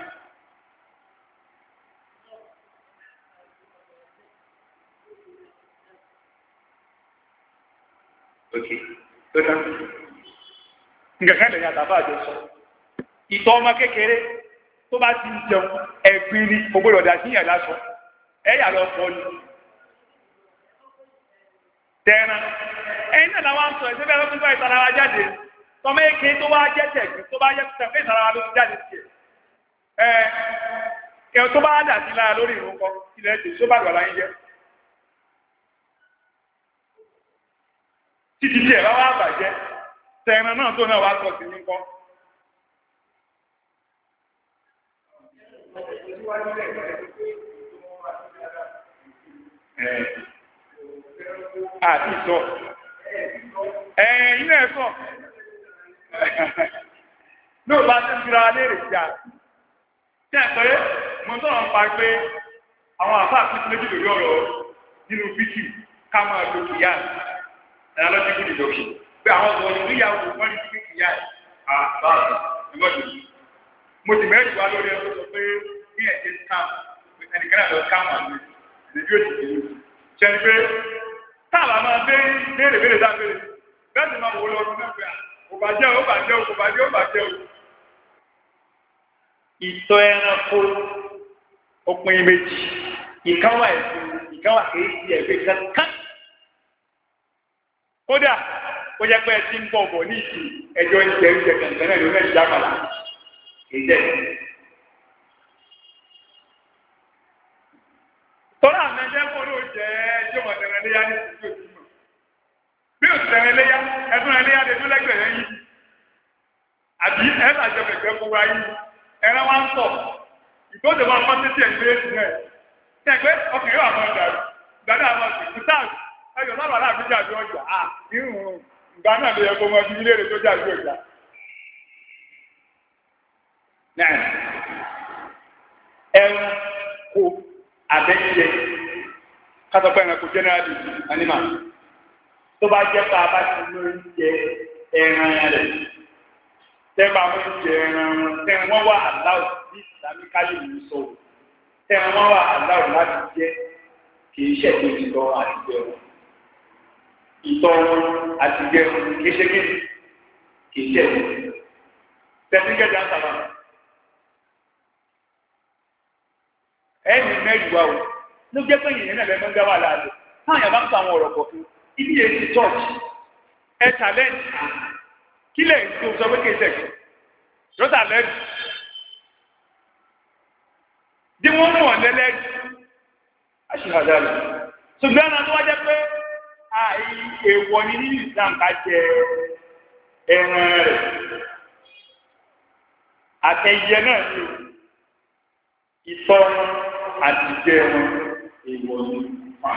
Okay. Lọ́dọ̀. Nǹkan kan lè ní àtàbà àjọ sọ. Ìtọ́ ọmọ kékeré tó bá ti ń jẹun ẹ̀gbin ni gbogbo ìrọ̀dà sí ìyàn lásán. Ẹ̀yà lọ fọ́ ni. Tẹ̀ran. Ẹyin náà làwọn ń sọ ẹ̀sẹ̀ bẹ́ẹ̀ lọ́kùnrin bá ìtara wa jáde. Tọ́mọ èké tó wá jẹ́ tẹ̀gbin tó bá yẹ kí ìtara wa ló ti jáde sí ẹ̀. Ẹ ẹ̀ tó bá dà sí lára lórí ìrúkọ ilẹ̀ èdè tó bá gbà láyé jẹ́. Títí tí ẹ̀ bá wá bàjẹ́, tẹ̀ran náà tó náà wá sọ sí ní kọ́. Àti sọ. Ẹ̀yìn ilé ẹ̀sọ́. Lóò bá ti ń gbira léèrè jà. Tí ẹ̀ sọ yé, mo sọ̀rọ̀ ń pa pé àwọn àfáà pín sí méjì lórí ọ̀rọ̀ nínú fíjì ká máa lo kìíyà. Ẹ̀yà lọ́jọ́ kí ni lókè. Pé àwọn ọ̀dọ́ ìgbéyàwó wọ́n ní sí kìíyà àbá ìmọ̀jù. Mo sì mẹ́rin wá lórí ẹ̀rọ sọ pé bí ẹ̀ ṣe scam, ẹnìkan náà lọ scam àmì ìdíjú òṣìṣẹ́ yìí. Ṣé ni pé táàbà máa béèrè béèrè dábèrè bẹ́ẹ̀ sì máa wò lọ ọdún náà pé kò bá jẹ́ ò bá jẹ́ ò kò bá jẹ́ ò bá jẹ́ ò. Ìtọ̀ ẹranko òpin méjì, ìkan wà ẹ̀sìn, ìkan wà kìí ṣe ẹ̀gbẹ́ kankan. Kódà ó jẹ́ pé ẹ ti ń bọ̀ bọ̀ ní ìsìn ẹjọ́ ìjẹ́ ìjẹ́ kankan náà ló náà ìjà màlá ìjẹ́. Tọ́lá àmì ẹjẹ́ kó ló jẹ́ ẹjọ́ mọ̀tẹ́rẹ́ léyà ní ìsìn òsì mọ̀. Bí o tẹ̀rẹ́ léyà, ẹ̀dùn ẹ̀léyà lè dún lẹ́gbẹ̀ẹ́ yìí. Àbí ẹ̀ bàjẹ́ bẹ̀gbẹ́ fún wa yìí. Ẹran wa ń sọ̀. Ìgbọ́dọ̀ máa pọ́n títí ẹ̀gbẹ́ èsì náà. Ṣẹ̀gbẹ́ ọkùnrin yóò àwọn ọjà rẹ̀. Gbàdá àwọn ọ̀sìn táàgì. Ẹyọ̀ sábà láàbí jáde ọjà. À irun ìgbà náà lè yẹ kó mọ ibi ilé rẹ̀ tó jáde ọjà. Náà ẹran kò àbẹ́jẹ kátọ́pẹ́ ẹranko generally animal tó bá jẹ́ pé a bá ti lórí jẹ ẹran rẹ̀ tẹ́ bá wọ́n jẹ ẹran wọn tẹ́ wọ́n wà aláwọ̀ bí ìsàmìkálì ní sọ̀rọ̀ tẹ́ wọ́n wà aláwọ̀ láti jẹ kì í ṣẹ̀dí ìtọ́ àti jẹ wọn ìtọ́ wọn àti jẹ wọn kì í ṣe kí kì í ṣẹ̀dí tẹ́síkẹ́jà ń sábà. Ẹni mẹ́rin wa o ló jẹ́ pé yìnyín náà lẹ́nu ń dá wà láàlẹ́ táwọn yàrá ń sọ àwọn ọ̀rọ̀ kọ̀ọ̀kan ibi yẹn ti church ẹ challenge kí lẹ́yìn tó sọ pé kéṣẹ̀ kí rọ́tà lẹ́nu bí wọ́n mú ọ̀lẹ́ lẹ́nu aṣèwádà lọ ṣùgbọ́n àwọn tó wá jẹ́ pé àì èèwọ̀ ni nínú Islam ká jẹ ẹran rẹ̀ àtẹ̀yẹ náà ni ìtọ́ àti jẹ wọn èèwọ̀ ní wọn.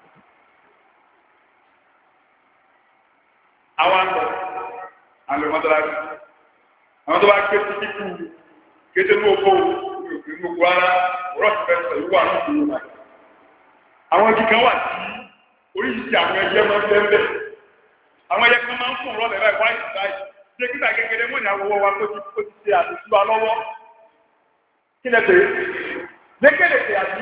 Àwọn àgbọ̀ àlọ́ mọ́tàlájú. Àwọn tó bá ké títí kú kété ní oko ní gbogbo ara ọ̀rọ̀ ti fẹ́ sọ ìwà ní ìlú wa. Àwọn igi kan wà tí oríṣiríṣi àwọn ẹyẹ máa ń bẹ́ẹ̀ bẹ́ẹ̀. Àwọn ẹyẹ kan máa ń fún ọ̀rọ̀ lẹ́bàá ìwà ìgbà yìí. Ṣé kíta kékeré mọ́ ní àwọwọ́ wa tó ti ṣe àtúntò wa lọ́wọ́? Kí lẹ pè é? Lékèlè pè àbí?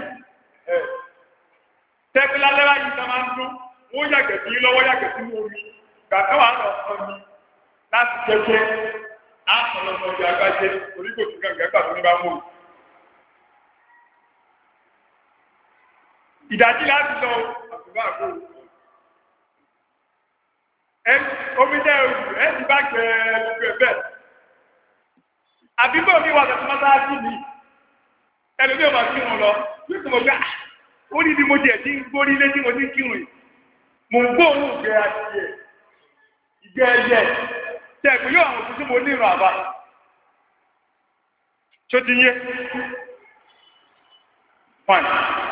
Tẹ́pẹ́lá lẹ́wà yìí tá máa ń dún, wọ́n yàgẹ̀ sí lọ́wọ́ yàgẹ̀ sí omi. Kàkà wà lọ sọ mi láti jẹ́jẹ́ àpọ̀lọpọ̀ ọjà agbájẹ́ orígbòtí gàngẹ́ pàtó ní bá mú. Ìdájí láti lọ àtúbà àgbò. Omi jẹ́ òjò, ẹ ti bá gbẹ gbogbo ẹ̀ bẹ́ẹ̀. Àbíbò mi wà lọ́sí mọ́sáàsì mi. Ẹnu bí o máa kírun lọ, yóò tó mọ̀ pé ó ní bí mo jẹ̀ tí ń gbórí lé tí mo ti kírun yìí. mo ń gbóòórùn ìgbẹ́ adìẹ ìgbẹ́ ẹyẹ tí ẹ̀gbẹ́ yóò àwọn òfin tí mo ní ìrọ̀ àbá tó ti yé fine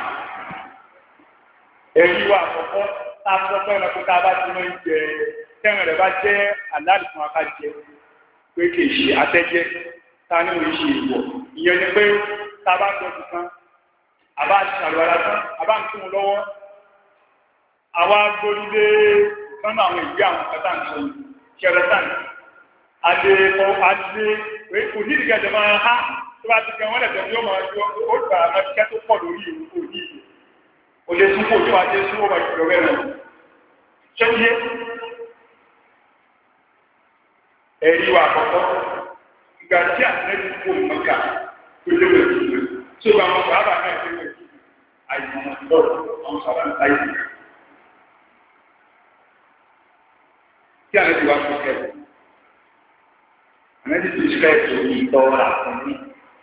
èyí wà àkọ́kọ́ tá a sọ pé ẹranko tá a bá ti máa ń jẹ tẹ́rìn rẹ̀ bá jẹ́ aláàlú fún akájẹ pé kì í ṣe atẹ́jẹ́ tá a ní òun ṣe ìwọ̀ ìyẹn ni pé tá a bá tọ́jú kan àbá ṣàlùwàlá tán àbá ń tún un lọ́wọ́ àwa gbórílé lọ́nà àwọn ìgbé àwọn kẹta ń sọ ṣẹrẹtàn adé ọ adé kò ní ìdíkẹjẹ máa há tó bá ti kẹ wọn lẹsẹ ní ó máa yọ ó gbà ẹkẹ tó pọ̀ lórí ìlú kò ní ìlú o lè tún kó ojú adé sún ọba ìjọ rẹ lọ ṣẹyẹ ẹ̀rí wa àkọ́kọ́ ìgbà tí àtẹnudí kò mọkà tó lé wẹjú tó bá wọn sọ àbá náà lé wẹjú àìsàn lọ́rọ̀ wọn sọ àbá náà láìsí. Tí a lè ti wá fún kẹ́kọ̀ọ́, àmì ti ti fẹ́ tó ìtọ́ àkùnrin.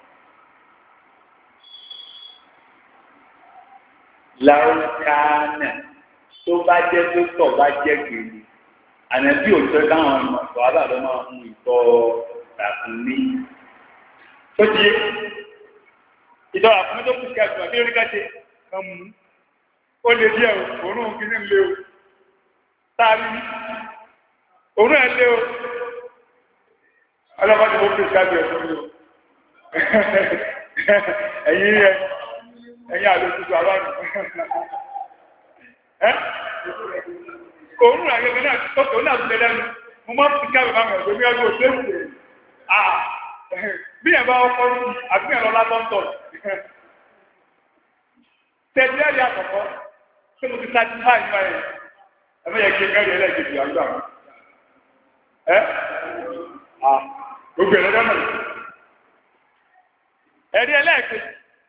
Láwùjánà tó bá jẹ́ tó tọ̀ bá jẹ́ gèlè, àná bí òótọ́ káwọn ọmọ ọ̀tọ̀ àbàlọ́ máa mú ìtọ́ àkùnrin. Tó ti yé, ìtọ́ àkùnrin tó kù kẹ́kọ̀ọ́ àbí oríkàṣe kan mú. Ó lè díẹ̀ o, òórùn kìíní ń lé o. Táàrí òun ẹ̀ lé o ọlọ́pàá ti mọ́ pèsè àbí ẹ̀sùn mi o ẹ̀yìn ẹ̀ ẹ̀yìn àlòkùtù àbánu ẹ́ òun rà gẹ́gẹ́ náà tọ́tọ̀ ó náà tún lẹ́nu mo máa ń fi káàbì máa mẹ́rin lórí ọdún òṣèlú bí ẹ̀ bá ọkọ̀ sí àbí ẹ̀ lọ látọ́ntọ̀ tẹ̀lé ẹ̀rí àkọ́kọ́ tó mo ti sáájú báyìí báyìí ẹ̀mẹ́ yẹ kí ẹ̀rí ẹlẹ́gẹ̀dì àgbà ẹ́ gbogbo ẹ̀rọ dáná ẹ̀rí ẹlẹ́ẹ̀kejì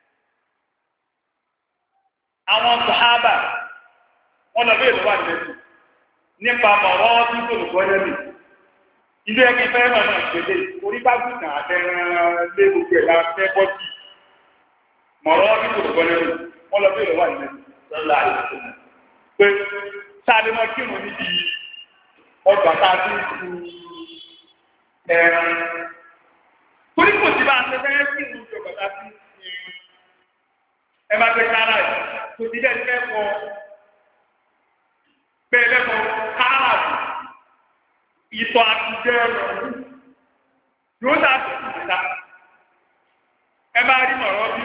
àwọn sàhábà wọn lọ bẹ́ẹ̀ lọ́wọ́ àdìmẹ́sì nípa mọ̀rọ́ tí kò lùkọ́ lẹ́nu ilé ẹgbẹ́ fẹ́ràn náà ṣẹlẹ̀ onígbàgbọ́n àtẹ̀rẹ̀ lé gbogbo ẹ̀ láti fẹ́ bọ́ sí mọ̀rọ́ tí kò lùkọ́ lẹ́nu wọn lọ bẹ́ẹ̀ lọ́wọ́ àdìmẹ́sì lọ́la àdìmẹ́sì pé sáré mọ́ kírun níbi ọgbà tá a ti ń tu ẹran torí kò sí bá a ṣe fẹ́ kí ìlú ti ọgbà tá a ti ń tu ẹ máa fẹ́ kára ẹ̀ kò sí bẹ́ẹ̀ fẹ́ kọ bẹ́ẹ̀ lẹ́kọ̀ọ́ kára ìtọ̀ àtijọ́ ẹ̀rọ yóò dá sí ìta ẹ máa rí mọ̀rọ́ bí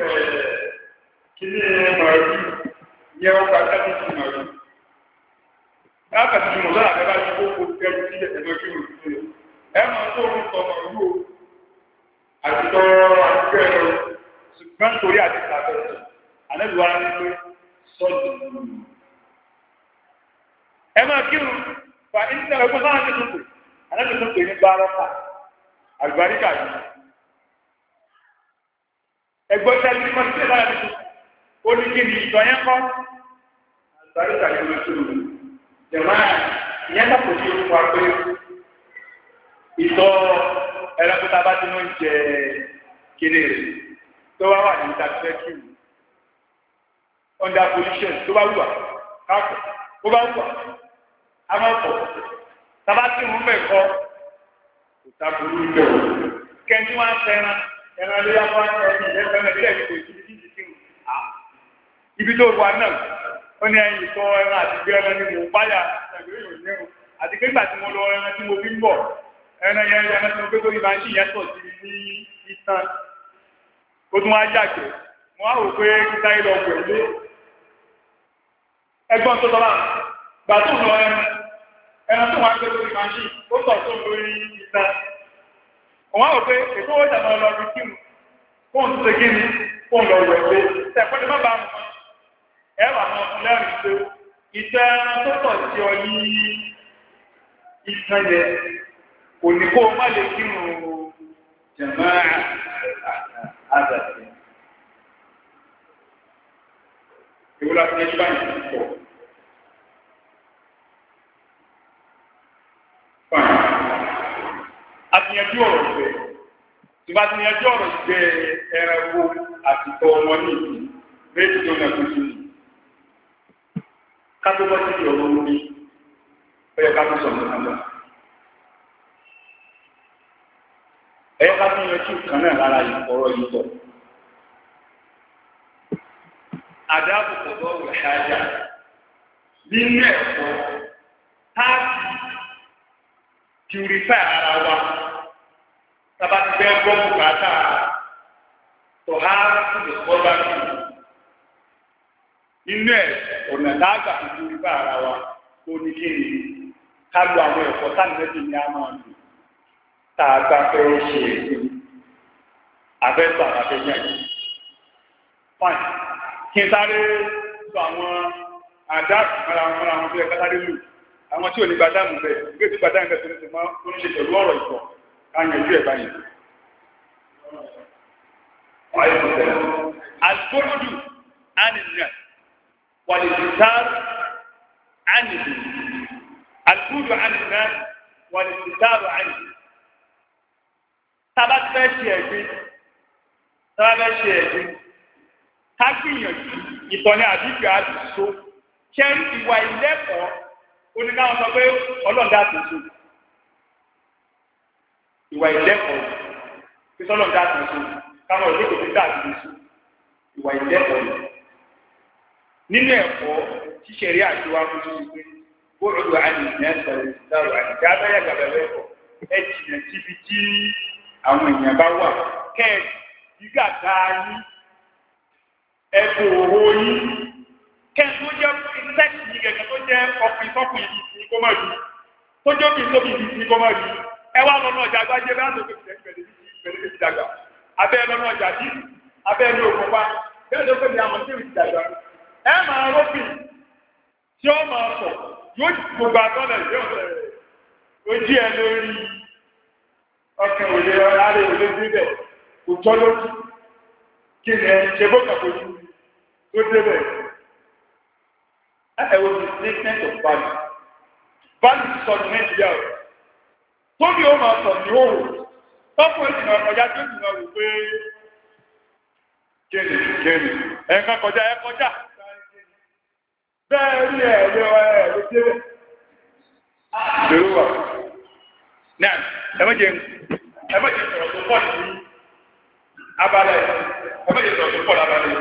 kìíní mọ̀rọ́ bí yẹ ọgbà tá a ti tu mọ̀rọ́ láàkàtí mo lọ́la bẹ́ẹ̀ bá ti kó kó kẹ́rù sílẹ̀ ẹ̀mọ́ kí o ti lè ẹ máa tó orun tọmọ ìlú o àti tọrọ àti ẹ̀rọ ṣùgbọ́n torí àti ìtàbẹ̀rẹ̀ ànẹ́lùwà ní pé sọ́ọ̀dù ẹ máa kí o fa ìṣẹ̀lẹ̀ ẹgbẹ́ sáà ní tuntun ànẹ́lù tó pè ní bárọ́kà àgbàríkà yìí ẹgbẹ́ sẹ́yìn ní kọ́sí ṣe lára ní tuntun ó ní kí ni ìtọ́ yẹn kọ́ àgbàríkà yìí ló tó lù jẹ̀máà ìyẹn tó kò sí orúkọ pé ìtọ́ ẹlẹ́kùtà bá ti ń jẹ kíní rẹ̀ tó wá wà ní ìtàkùnfẹ́kì under position tó bá wùwà káàkiri tó bá wùwà a máa pọ̀ tábà tí mo mẹ́ kọ́ kò tábùrú ibẹ̀ o kẹ́ntì wọn fẹ́ràn ẹran lórí apá ẹni ìyẹ́fẹ́ràn ilé ìdìbò ìdíbi títí tí o ibi tó wà náà ó ní ẹyin ìtọ́ ẹran àti gbé ẹran ní mò ń páyà ẹgbẹ́ yòó ní o àti pé nígbà tí mo lọ ẹran tí mo fi ń bọ̀ ẹran yẹn ẹran tí mo gbé sórí máa ń ṣì yẹn tọ̀ sí ní ìtàn ó tún wá yàgbẹ́ mo á rò pé kíkà yìí lọ pẹ̀lú ẹgbọ́n tó tọ́lá gbà tó lọ ẹran ẹran tó wá gbé sórí máa ń ṣì ó tọ̀ tó lórí ìtàn wọ́n á rò pé ètò ó dàgbà lọ bí kínu fóun tó ṣe kí ni fóun lọ wẹ̀ pé tẹ̀pẹ́ má bàa mọ̀ ẹwà àwọn ọkùnrin lẹ́rìn pé ìtẹ́ ẹran tó tọ̀ sí ọ ní ìtàn yẹ kò ní kó má lè kírun jẹ̀mọ́ àgbàtì. Ìwúlò àti ẹjú báyìí ti pọ̀. Àtìyànjú ọ̀rọ̀ ìgbẹ́. Tí bá ti yànjú ọ̀rọ̀ ìgbẹ́ ẹranko àti tọ́ ọmọ ní ìlú méjì tó nà tuntun. kátó bọ́ sí ọ̀rọ̀ omi ó yẹ kátó sọ̀rọ̀ kan lọ. ẹ yẹ kátó yanjú kan náà lára ọ̀rọ̀ yìí tọ̀. àdáàbò kò bọ́ wẹ̀ ṣáájà nínú ẹ̀kọ́ táàbì purify ara wa tábà ti bẹ́ẹ̀ gbọ́ bùkátà tọ̀há ìkọ́lá mi. Inú ẹ̀ ọ̀nà dáàgbà tó purify ara wa tó ní kí ni ká lo àwọn ẹ̀kọ́ sáńdẹ́bì ní a máa lò tá a gbà fẹ́ ṣe èsì abẹ́sọ̀ àbẹ́yẹ̀ yìí. Fine. Kí n sáré sọ àwọn àdáàbò mọ́ra wọn mọ́ra wọn bí ẹ kátàrí lù àwọn tí ò ní gbàdámù bẹ́ẹ̀ gbé tí gbàdámù bẹ́ẹ̀ tó ní ti máa tó ń ṣe pẹ̀lú ọ̀rọ̀ ìtọ̀ ká yanjú ẹ̀ báyìí. Àlùkòròdù ánìyàn wàlìsìtàr ánìyàn àlùkòròdù ánìyàn wàlìsìtàr ánìyàn. Tábà fẹ́ ṣe ẹ̀gbin tábà fẹ́ ṣe ẹ̀gbin ká gbìyànjú ìtọ́ni àdìgbà àdìsó ṣẹ́ ìwà ìlẹ́kọ̀ọ́ oníkàwọn sọ pé ọlọ́ọ̀dá àtúnṣe ìwà ìlẹ́kọ̀ọ́ pé sọlọ́ọ̀dá àtúnṣe káwọn ìlú kò fi dá àtúnṣe ìwà ìlẹ́kọ̀ọ́ yìí nínú ẹ̀kọ́ ṣíṣẹ̀rí àtiwá fún ṣíṣe pé bóòlù àyìnbí ẹ̀sọ̀ ìdáwó àyìnbí abẹ́yẹ gbàgbẹ́ ẹ̀kọ́ ẹ̀ jìnà síbi tí àwọn èèyàn bá wà kẹ́ ẹ̀ dígàgá yín ẹ̀kọ́ òwò yín kẹ́ni tó jẹ́ sẹ́ẹ̀kì yìí gẹ̀gẹ́ tó jẹ́ ọkùnrin tọkùnrin yìí ní kó má rí tó jẹ́ òbí tóbi yìí ní kó má rí ẹ wá lọ́nà ọjà agbájé bá ń lòkè pẹ̀lú pẹ̀lú pẹ̀lú ti dàgbà abẹ́ lọ́nà ọjà bí abẹ́ ní òkun pa bẹ́ẹ̀ ló pẹ̀lú àwọn tí ò ti dàgbà ẹ máa rọ́bì tí ó máa sọ yóò gbogbo àtọ́lẹ̀ yóò rẹ̀ ojú ẹ lórí ọkàn òye alẹ́ òye bíbẹ̀ kò tọ́ lójú kí ni ẹ ṣe bó kàkójú tó débẹ̀. That was the statement of value. Value ti sọ̀rọ̀ Nàìjíríà o. Tóbi ó máa sọ̀ ní òòrùn. Tọ́pọ̀ èsì náà kọjá tó sì náà wò pé kéènì kéènì ẹ̀ka kọjá ẹ kọjá. Bẹ́ẹ̀ rí ẹ̀rọ ẹ̀rọ débẹ̀. Ìdòrò wà. Náà ẹ méje ẹ méje sọ̀rọ̀ tó pọ̀ ní abalẹ̀ ẹ méje sọ̀rọ̀ tó pọ̀ lábalẹ̀.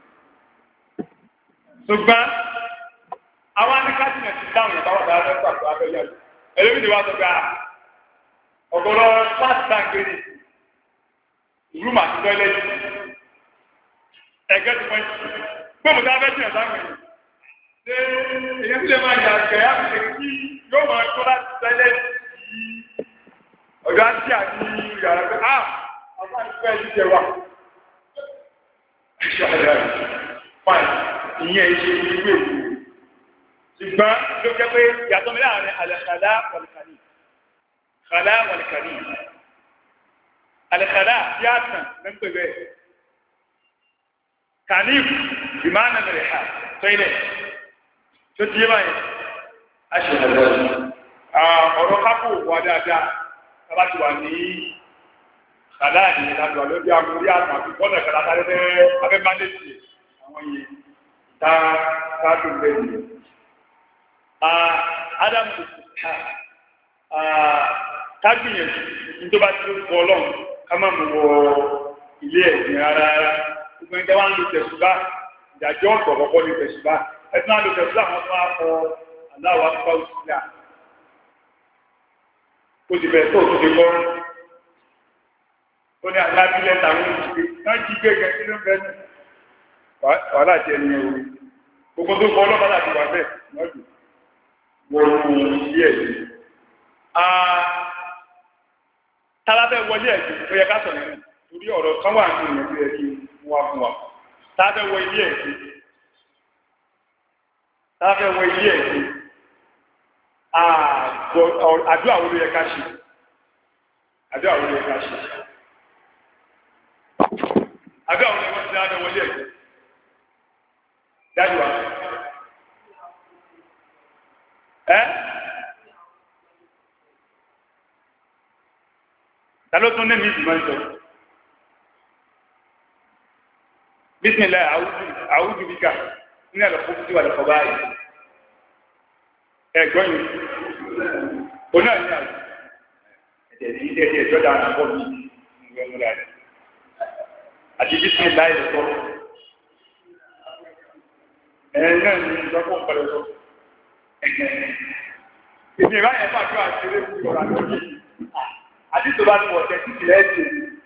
Ṣùgbọ́n àwọn anìkájìnà ti dáhùn ìbáwọ̀ dáa lẹ́sọ̀ àti abẹ́yẹ̀ rẹ̀. Ẹlẹ́bí ni wá sọ pé ọ̀gọ̀rọ̀ fásitì táǹkiri ìlú màtí tọ́lẹ́tì ẹ̀gẹ́ ti wọ́n pé mo dáa bẹ́ẹ̀ jìnà sáwọn èèyàn. Ṣé èyàn tí lè máa yà àgbẹ̀ yá fi kí yóò máa tó láti tọ́lẹ́tì yìí ọ̀gá tí a ní yàrá pé ah àwọn àìpẹ́ yìí jẹ wa. Fine, ìyẹn ìṣe ìwé ìwé. Ṣùgbọ́n ló jẹ́ pé yàtọ̀ mi láàrin àlẹ́kàlá wàlìkàlì. Kàlá wàlìkàlì. Àlẹ́kàlá bí a tàn ní pè bẹ́ẹ̀. Kàlíf ìmáàna mẹ́rẹ̀ ha tọ́ilẹ̀. Tó ti yé báyìí. A ṣe ọ̀rọ̀ kápò wà dáadáa. Tábà ti wà ní kàlá ní ìlànà lórí amúrí àtàkùn bọ́ọ̀nà kàlá sáré fẹ́ abẹ́ mándéjì àwọn yìí tá a tó bẹ́ẹ̀ ni. Adam kágbìyànjú nítorí bá ti ló kọ ọlọ́run ká má mú wọ ilé ẹ̀sìn rárá rárá gbogbo ẹni tí wọ́n ń lo tẹ̀sùbá ìdájọ́ ọ̀tọ̀ kọ́kọ́ ní tẹ̀sùbá ẹni tí wọ́n ń lo tẹ̀sùbá wọn tó wá kọ aláwọ̀ akọ́kọ́ òṣìṣẹ́ ó ti bẹ̀rẹ̀ tó tó ti kọ́ ó ní alábílẹ̀ tàwọn ìṣe náà jí gẹ́gẹ́ sínú bẹ́ẹ̀ wàhálà jẹ́ ní orí gbogbo tó kọ́ ọlọ́pàá láti wà bẹ́ẹ̀ lọ́dún wọ́n ilé ẹ̀jẹ̀. Tálábẹ́ wọlé ẹ̀jẹ̀ tó yẹ ká sọ nínú torí ọ̀rọ̀ kan wà nínú ìyẹn tó yẹ kí wọ́n fún wa. Tálábẹ́ wọ ilé ẹ̀jẹ̀. Tálábẹ́ wọ ilé ẹ̀jẹ̀. Àdúrà wo ló yẹ ká ṣe? Àdúrà wo ló yẹ ká ṣe? Àdúrà wo ló yẹ ká ṣe lábẹ́ wọlé ẹ̀jẹ̀? Dájú wa. Ẹ́ ta ló tún ní mi ìdìmọ̀ ìjọ bísímìlá àwùjù bíkà ní ẹ̀lọ́kọ́ tí wà lọ́kọ́ báyìí ẹ̀gbọ́n yìí òun náà ní àwọn ẹ̀jẹ̀ ní ilé ẹ̀jẹ̀ ìjọba àwọn àbọ̀ mi ìwé múra rẹ̀ àti bísí láì lọ́tọ́ ẹ̀ náà ní ìjọba òǹkọ̀lẹ̀ lọ. ìdí ìbáyẹn bá tó àṣírí ìrora lórí àti tó bá ti wọ̀ tẹ̀ títí ẹ̀ ṣe.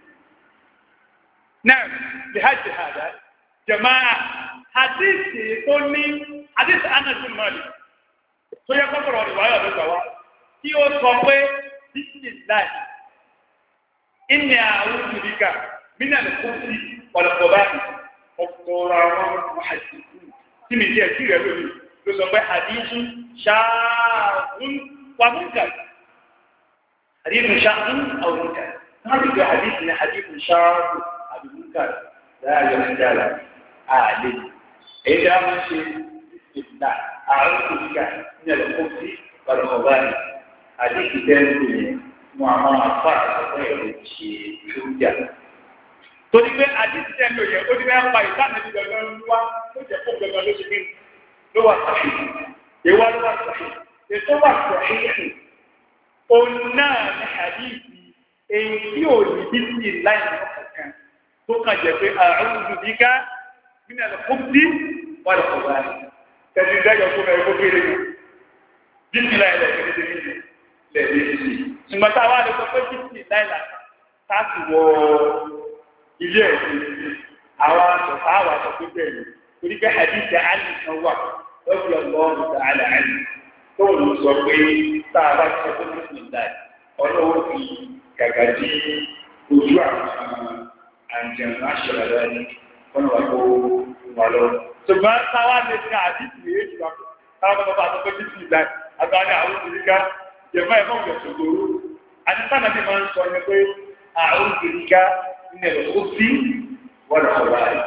náà jihadi hada jamaa hadithi tó ní hadithi Anas bin Malik tó yẹ kọ́kọ́rọ́ ìwáyà ló gbà wá tí ó sọ pé bismillah inni a'udhu bika minal khubuthi wal khaba'ith ọ̀pọ̀lọpọ̀ àwọn muhaddithun tí mi jẹ́ sí rẹ̀ lónìí ló sọ pé hadithu shadhun wa munkar hadithu shadhun aw munkar wọ́n ti gbé hadithu ní hadithu shadhun àbí munkar láàyò ìdára àlè èyí tí a máa ń ṣe bismillah a'udhu bika minal khubuthi wal khaba'ith àdéhùn tẹ́lẹ̀ yẹn mú àwọn afá àtọ́kọ́ ẹ̀rọ ṣe lójà. torí pé àdéhùn tẹ́lẹ̀ yẹn ó ti bẹ́ẹ̀ pa ìdáná ní gbẹ̀gbẹ̀ wá ló jẹ́ fún gbẹ̀gbẹ̀ ló ṣe bí ló wà sọ̀hìn ìwà ló wà sọ̀hìn ètò wà sọ̀hìn òun náà ní àdéhùn èyí tí ò ní bí sí láì ní ọ̀kan tó kàn jẹ́ pé a'udhu bika minal khubuthi wal khaba'ith tẹ̀sí ìdájọ́ fún ẹ̀kọ́ kéré bí sí láì lẹ́ẹ̀kẹ́ tẹ̀lé sí. Ṣùgbọ́n tá a wá lè sọ pé títí láìla láti wọ ilé ẹ̀sìn àwọn àṣọ̀fà àwọn àṣọ pé bẹ́ẹ̀ ni. Torí pé àdìsẹ́ àlì kan wà lọ́sí ọlọ́run tá a lè àlì. Tóun sọ pé tá a bá sọ pé títí láì ọlọ́wọ́ fi gàgà dí ojú àwọn àǹjẹ̀nù aṣọ̀rọ̀ ẹni wọ́n wà kó wà lọ. Ṣùgbọ́n táwa lè ka àdìsẹ́ yìí jù wá táwọn bàbá sọ pé títí láì àgbáyé àwọn òṣèlú jẹ̀mọ́ ẹ̀mọ́ ìgbẹ̀sọ̀ lóru àti sábà tí máa ń sọ ní pé àwọn ìgbèríkà ní ẹ̀rọ ó sí wọ́n lọ sọ̀rọ̀ àyè.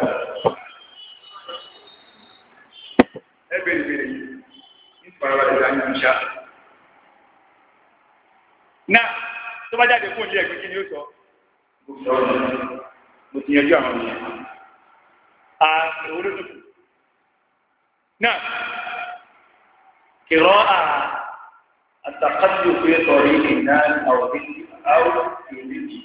ẹ bẹ̀rẹ̀ bẹ̀rẹ̀ yìí ní ìfọ̀rọ̀wá ìlà ní ìṣá. náà tó bá jáde fún ilé ẹgbẹ́ kí ni ó sọ? mo ti yanjú àwọn ènìyàn. a èwo ló dùn. náà kìrọ́ à. التقدم في طريق الناس أو أو في رجل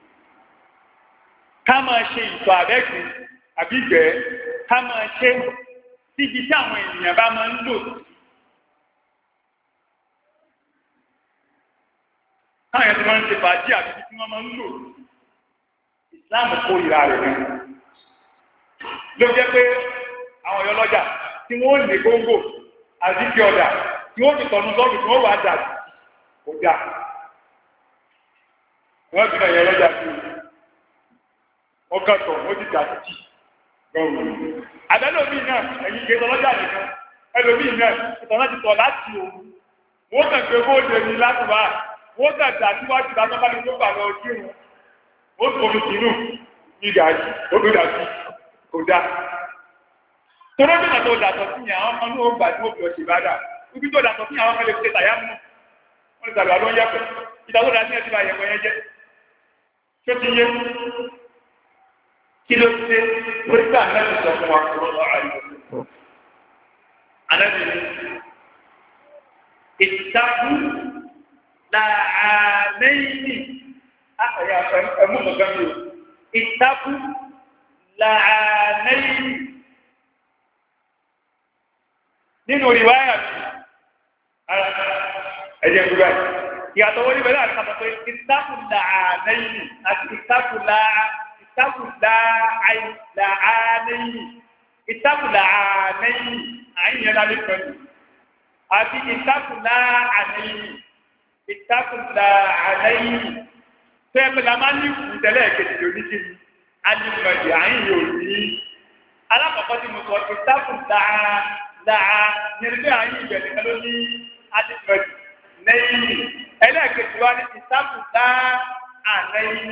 ká máa ṣe ìtọ̀ àbẹ́gbẹ̀ àbígbẹ́ ká máa ṣe síbi tí àwọn ènìyàn bá máa ń lò káyọ̀ tí wọ́n ń ṣe fàájì àbí tí wọ́n máa ń lò ìsìláàmù kó ìra rẹ̀ gan ló jẹ́ pé àwọn ọ̀yọ́ lọ́jà tí wọ́n lè góńgò àti kí ọ̀dà tí wọ́n fi tọ̀nù sọ́ọ̀bù tí wọ́n wà dà kò dà wọ́n fi náà yẹ lọ́jà sí wọ́n kàn tọ̀ wọ́n ti dà títì gbọ̀ngàn. àbẹ́lòmíì náà ẹ̀yìn ìgbésọ̀ lọ́jà nìkan ẹlòmíì náà ìtọ̀nà ti tọ̀ láti òru wọ́n kàn gbé bóde ní láti wá wọ́n kàn dà síwájú ìdájọ́ bá ní tó gbà lọ sí wọn ó tó omi sínú ní gàájì ó tó dà sí kò dà. torọ́ bí wọn tó dàtọ̀ sí yẹn àwọn ọmọ náà gbà tí wọ́n fi ọ̀ṣẹ̀ bá dà ibi tó dàtọ̀ sí àwọn ọmọlẹ́kùn ṣe tàyà mú wọn lè tàbí àlọ́ yẹpẹ̀ ìdáwó dà sí ẹ̀ tí bá yẹpẹ̀ yẹn jẹ́ tó ti yé kí ló ṣe oríṣà mẹ́rin sọ fún wa kúrò lọ́wọ́ àìsàn anábì ìtàkù làánẹ́yìn àkàyà ẹ̀mú nǹkan mi ò ìtàkù làánẹ́yìn nínú ìwáyà mi ẹ̀jẹ̀ gbogbo ẹ̀ ìyàtọ̀ wọlé bẹ̀rẹ̀ àti kàtàkì ìtàkù làánẹ́yìn àti ìtàkù làánẹ́yìn. ìtàkù làánẹ́yìn ìtàkù làánẹ́yìn àyìn yẹn lálẹ́ pẹ̀lú àti ìtàkù làánẹ́yìn ìtàkù làánẹ́yìn tẹ́ẹ̀pẹ̀ la máa ń ní ìkù tẹ́lẹ̀ kejì lórí kí ni alìmọ̀dì àyìn yóò ní alákọ̀ọ́kọ́ tí mo sọ ìtàkù làánẹ́yìn àyìn ìbẹ̀rẹ̀ kan ló ní alìmọ̀dì lẹ́yìn ẹlẹ́ẹ̀kejì wa ní ìtàkù làánẹ́yìn.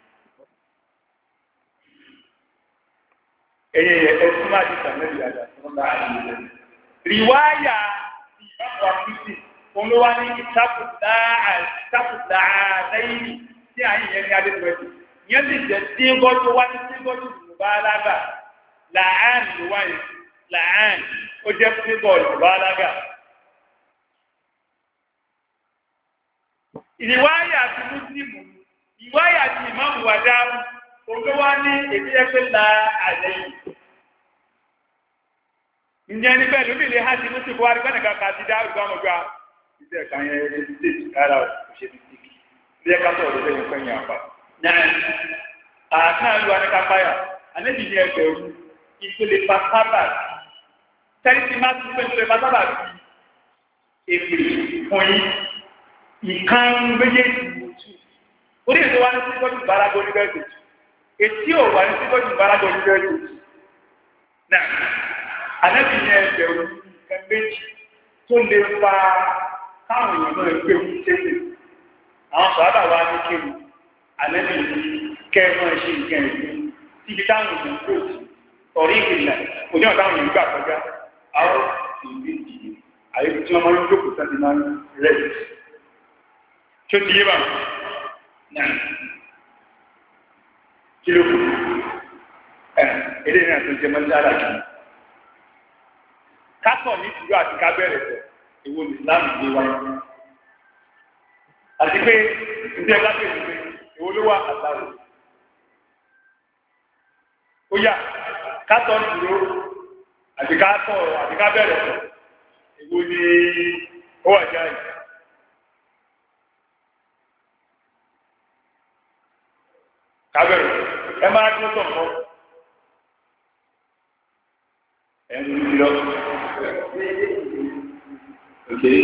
ẹyẹ ẹsùn máa di sàmẹ́lì àjà tó ń bá a yìí lẹ́nu. rìwáyà ti ìbámu àkútì olówá ní ìtàkùtà ìtàkùtà lẹ́yìn tí àyìn yẹn ní adéwẹ̀dì. ìyẹn ti jẹ́ síngọ́ tó wá ní síngọ́ tó dùn bá alága làán ló wáyé làán ó jẹ́ síngọ́ ìbá alága. ìwáyà àti mùsùlùmù ìwáyà àti ìmáàmù wà dáhùn òun wá ní èdè ẹgbẹ́ la àlẹ́ yìí. ǹjẹ́ ní bẹ́ẹ̀ lómi lè ha ti mùsùlùmù kó wá rí bẹ́ẹ̀ nìkan kà ti dáhùn gbọ́n gbà ìdí ẹ̀ka yẹn ṣe ti tètè rárá o kò ṣe ti tètè bí ẹ̀ka sọ̀rọ̀ lórí ẹ̀yìn fẹ́yìn àpá. àti náà lu anìkápáyà àlejò ní ẹgbẹ̀rún ìpele pátábà tẹ́lifí má tún pé ìpele pátábà bíi èpè fún yín ìkan méjèèjì mọ̀tú orí ètò wa ní sígbọ́dù ìbáragbó ní bẹ́ẹ̀ tètè ètí ò wà ní sígbọ́dù ìbáragbó ní bẹ́ẹ̀ tètè náà àlejò ní ẹgbẹ̀rún ìkan méjì tó lè fa káwọn èèyàn náà gbé wí tẹ́lẹ̀ àwọn sọ̀rọ̀ wa ní kéwù àlejò ní kẹ́ ẹ máa ṣe nǹkan ẹ̀gbẹ́ síbi táwọn èèyàn kò sí ọ̀rí ìpìlẹ̀ kò ní ọ̀táwọn èèyàn gbà kọjá àwọn ìlú ìdíje àyèkú tí wọ́n máa ń jókòó sáti máa ń rẹ̀ tí ó ti yé bá náà kí ló kù ẹ̀ èdè náà tó jẹ mọ́tí àlàkì kátọ̀ ní ìdúró àti kábẹ́rẹ̀ tẹ̀ èwo ní Islam gbé wáyé àti pé ìdí ẹgbẹ́ pé èwo ló wà àtàwọn ó yà kátọ̀ dúró àti kátọ̀ àti kábẹ́rẹ̀ tẹ̀ èwo ní ó wà jáì. Kábẹ́rẹ̀ ẹ máa dúró tọ̀ mọ́ ẹ̀ ń lù lọ. Okay.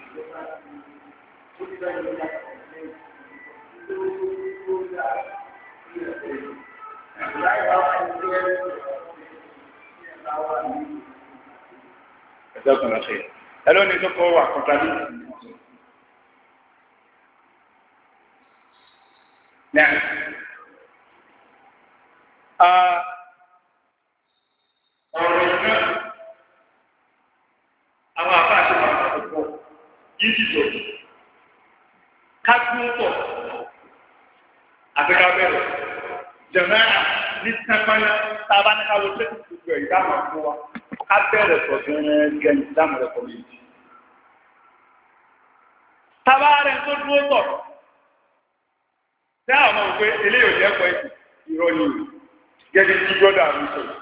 Ẹjọ́ kan lọ́sẹ̀. Ẹ ló ní tó kọ́ wà kọ́tàlí. Náà. Ọ̀rọ̀ náà, àwọn àbá àti bàbá ọ̀pọ̀ yìí ti sọ. Kájú pọ̀ àti ká bẹ̀rẹ̀. Jẹ̀mẹ́rà ní sẹ́pẹ́lẹ́ tábà ní ká wo sẹ́kù gbogbo ẹ̀ ìdáhùn fún wa. Ká bẹ̀rẹ̀ sọ gẹ́gẹ́ ní ìdáhùn rẹ̀ kọ́lé yìí. Tábà rẹ̀ tó dúró tọ̀. Ṣé àwọn ọmọ òwe eléyìí ò jẹ́ pọ̀ ìrọ̀ ni gẹ́gẹ́ tí gbọ́dọ̀ àmì sọ̀rọ̀.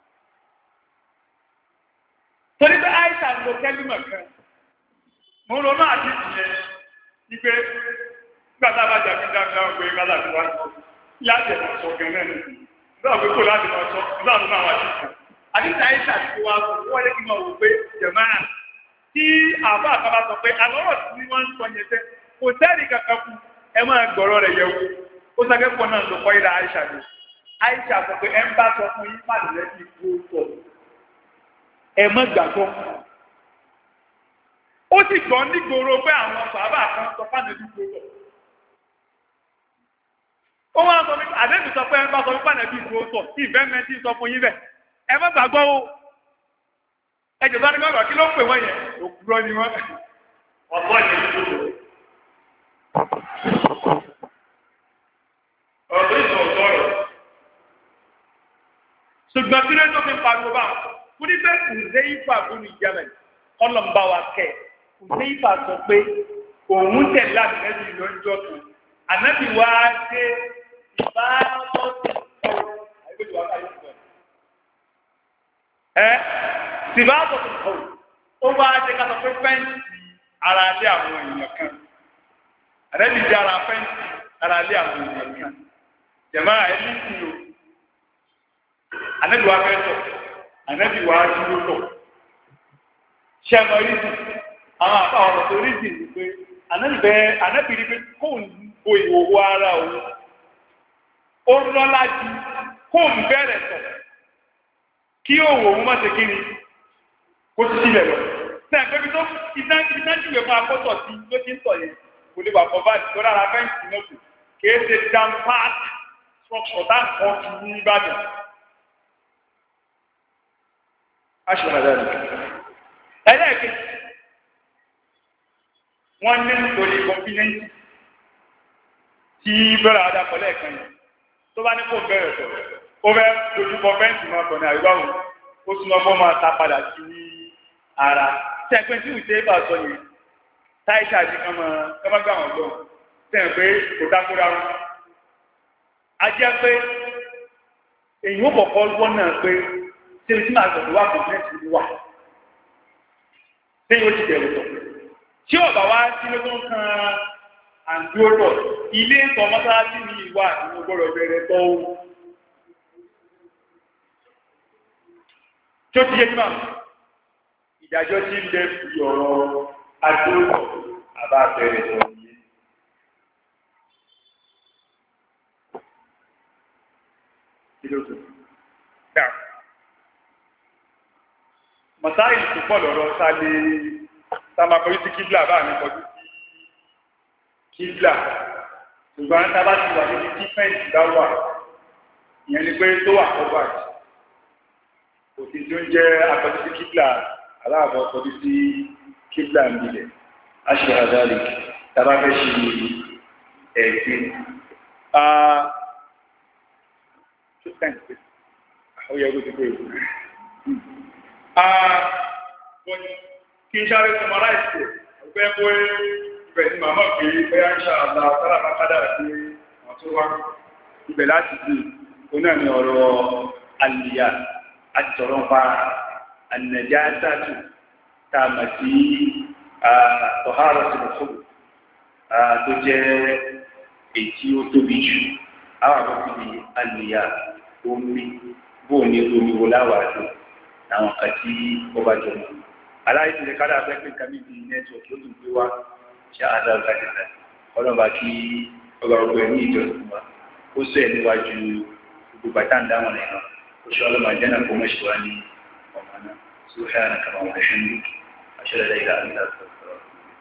Torí pé Aisha ń lo kẹ́límọ̀ kan, mo ń ronú àti ìyẹn ní pé nígbà tá a bá jà ní dáadáa pé kálá ti wá sọ, láti ẹ̀mọ̀ sọ gan náà nìyí. Nígbà pé kò láti máa sọ, nígbà tó máa wà sí ìkan. Àdìsá Aisha ti wá sọ, wọ́n yẹ kí máa wò pé jẹ̀máà tí àbá àkàbà sọ pé àlọ́rọ̀ tí wọ́n ń sọ yẹn tẹ́ kò sẹ́ẹ̀rì kankan kú ẹ máa gbọ́rọ̀ rẹ̀ yẹ̀ wò. Ó sọ akẹ́kọ̀ọ́ náà ló kọ́ ìdá Aisha ni. Aisha sọ pé ẹ ń bá sọ fún yín pàdé lẹ́sìn ikú sọ. Ẹ má gbàgbọ́. Ó sì gbọ́ nígboro pé àwọn bàbá kan sọ fáwọn ẹbí gbòòrò. Ó wá sọ pé àdébì sọ pé ẹ ń bá sọ fún fáwọn ẹbí gbòòrò tí ìfẹ́ mẹ́tí sọ fún yín bẹ̀. Ẹ má gbàgbọ́ o. Ẹ jẹ̀ sáré gbàgbọ́ kí ló ń pè wọ́n yẹn? Òkúrọ́ ni wọ́n. Ọ̀pọ̀ ìyẹn ló lò. Ọ̀rọ̀ ìsọ̀tọ̀ rẹ̀. Ṣùgbọ́n kí ló tó fi pariwo bá fún ní pé Uzaifa fún ìjẹ́mẹ̀ ọlọ́mbà wa kẹ̀. Uzaifa sọ pé òun tẹ̀lé àbẹ̀lẹ́bí lọ́jọ́ kan. Ànábì wá dé ìbáraọ́sì ọ̀rọ̀. Ẹ ìbáraọ́sì ọ̀rọ̀. Ó wá dé ká sọ pé fẹ́ǹsì ara lé àwọn èèyàn kan. Ànábì dé ara fẹ́ǹsì ara lé àwọn èèyàn kan. Jẹ̀máà ẹni sí o. Ànábì wa fẹ́ sọ, ànábì wa dúró lọ. Ṣé ẹ mọ rídì? Àwọn àpá ọ̀rọ̀ tó rídì ni pé ànábì bẹ́ẹ̀ ànábì rí pé kóun bo ìhòòhò ara òun. Ó lọ́lá ju kóun bẹ̀rẹ̀ sọ. Kí òwò òun má ṣe kí ni? Kó ti sílẹ̀ lọ. Ṣé pé bí tó ìdájúwe fún akọ́tọ̀ sí ló ti ń tọ̀ yẹn? Kò lè wà kọ́ báyìí tó rárá fẹ́ǹsì náà kù. Kìí ṣe jam park structure tá nǹkan ti ní Ìbàdàn. Aṣọ́nàdàní. Ẹlẹ́ẹ̀kejì, wọ́n ní nítorí kọ́ńfínẹ́ǹsì tí bẹ́rẹ̀ adapọ̀ lẹ́ẹ̀kan yìí. Tó bá ní kó bẹ̀rẹ̀ sọ, ó fẹ́ dojú kọ fẹ́ǹsì máa tọ̀ ní àríwá òun, ó súnmọ́ fọ́ máa ta padà sí ara. Tí ẹgbẹ́ tí ìṣe bá sọ yìí, táìsà ti kán máa gbà wọ́n lọ. tẹ̀ pé kò dákúra wọn. a jẹ́ pé èyí ó kọ̀kọ́ wọ́n náà pé ṣé tí màá gbọ̀dọ̀ wà kọ̀ọ̀mẹ́ntì ni wà sẹ́yìn ó ti bẹ̀rù tọ̀. tí ọ̀bà wá sí lókun kan àǹdúró ilé ìtọ̀ mọ́sálásí ní ìwà ìwọ̀n gbọ́dọ̀ bẹ̀rẹ̀ tọ́ ó. tí ó ti yé tí máa ìdájọ́ tí ń bẹ fi ọ̀rọ̀ àdúró àbá bẹ̀rẹ̀ tọ́ yìí. Mọ̀sáì tó pọ̀ lọ́rọ̀ sálé sámakọ̀rí sí kíblà bá ní kọjú sí kíblà. Ṣùgbọ́n tábà ti wà níbi tí fẹ́ǹsì bá wà, ìyẹn ni pé tó wà kọ́bà jù. Kò sí tó ń jẹ́ akọjú sí kíblà, aláàbọ̀ kọjú sí kíblà ń bilẹ̀. A ṣe àdáàlì tábà fẹ́ ṣe ẹ̀sìn. Ó yẹ kó ti pé ìlú. Kí n ṣáré fún ọmọlá ìsẹ̀, ọgbẹ́ pé ibẹ̀ ni màmá pé bẹ́yà ń ṣàlá sára bákádà sí wọ́n tó wá. Ibẹ̀ láti bí ó náà ní ọ̀rọ̀ àlìyà àti sọ̀rọ̀ pa ànàjá sátù tá a mà sí tọ̀hárọ̀ sí lọ́sọ̀rọ̀ tó jẹ́ èyí tí ó tóbi jù. Àwọn àbọ̀ sí àlìyà omi bóò ní omi wo láwàá lò àwọn kan tí ó bá jọ mọ́. Aláìsí lè kádà fẹ́ pé nǹkan níbi nẹ́tíwọ̀kì ó tún gbé wá ṣe àdá ọ̀gájẹ̀dá. Ọlọ́ba kí ọba ọgbẹ́ ní ìjọsìn wa. Ó sọ ẹ̀ níwájú gbogbo bàtà ń dáwọn ẹ̀ náà. Ó ṣe ọlọ́mọ àjẹ́nà kó mọ̀ ṣe wá ní ọmọ náà. Subhanaka Allahumma wa bihamdika. Ashhadu an la ilaha illa anta astaghfiruka.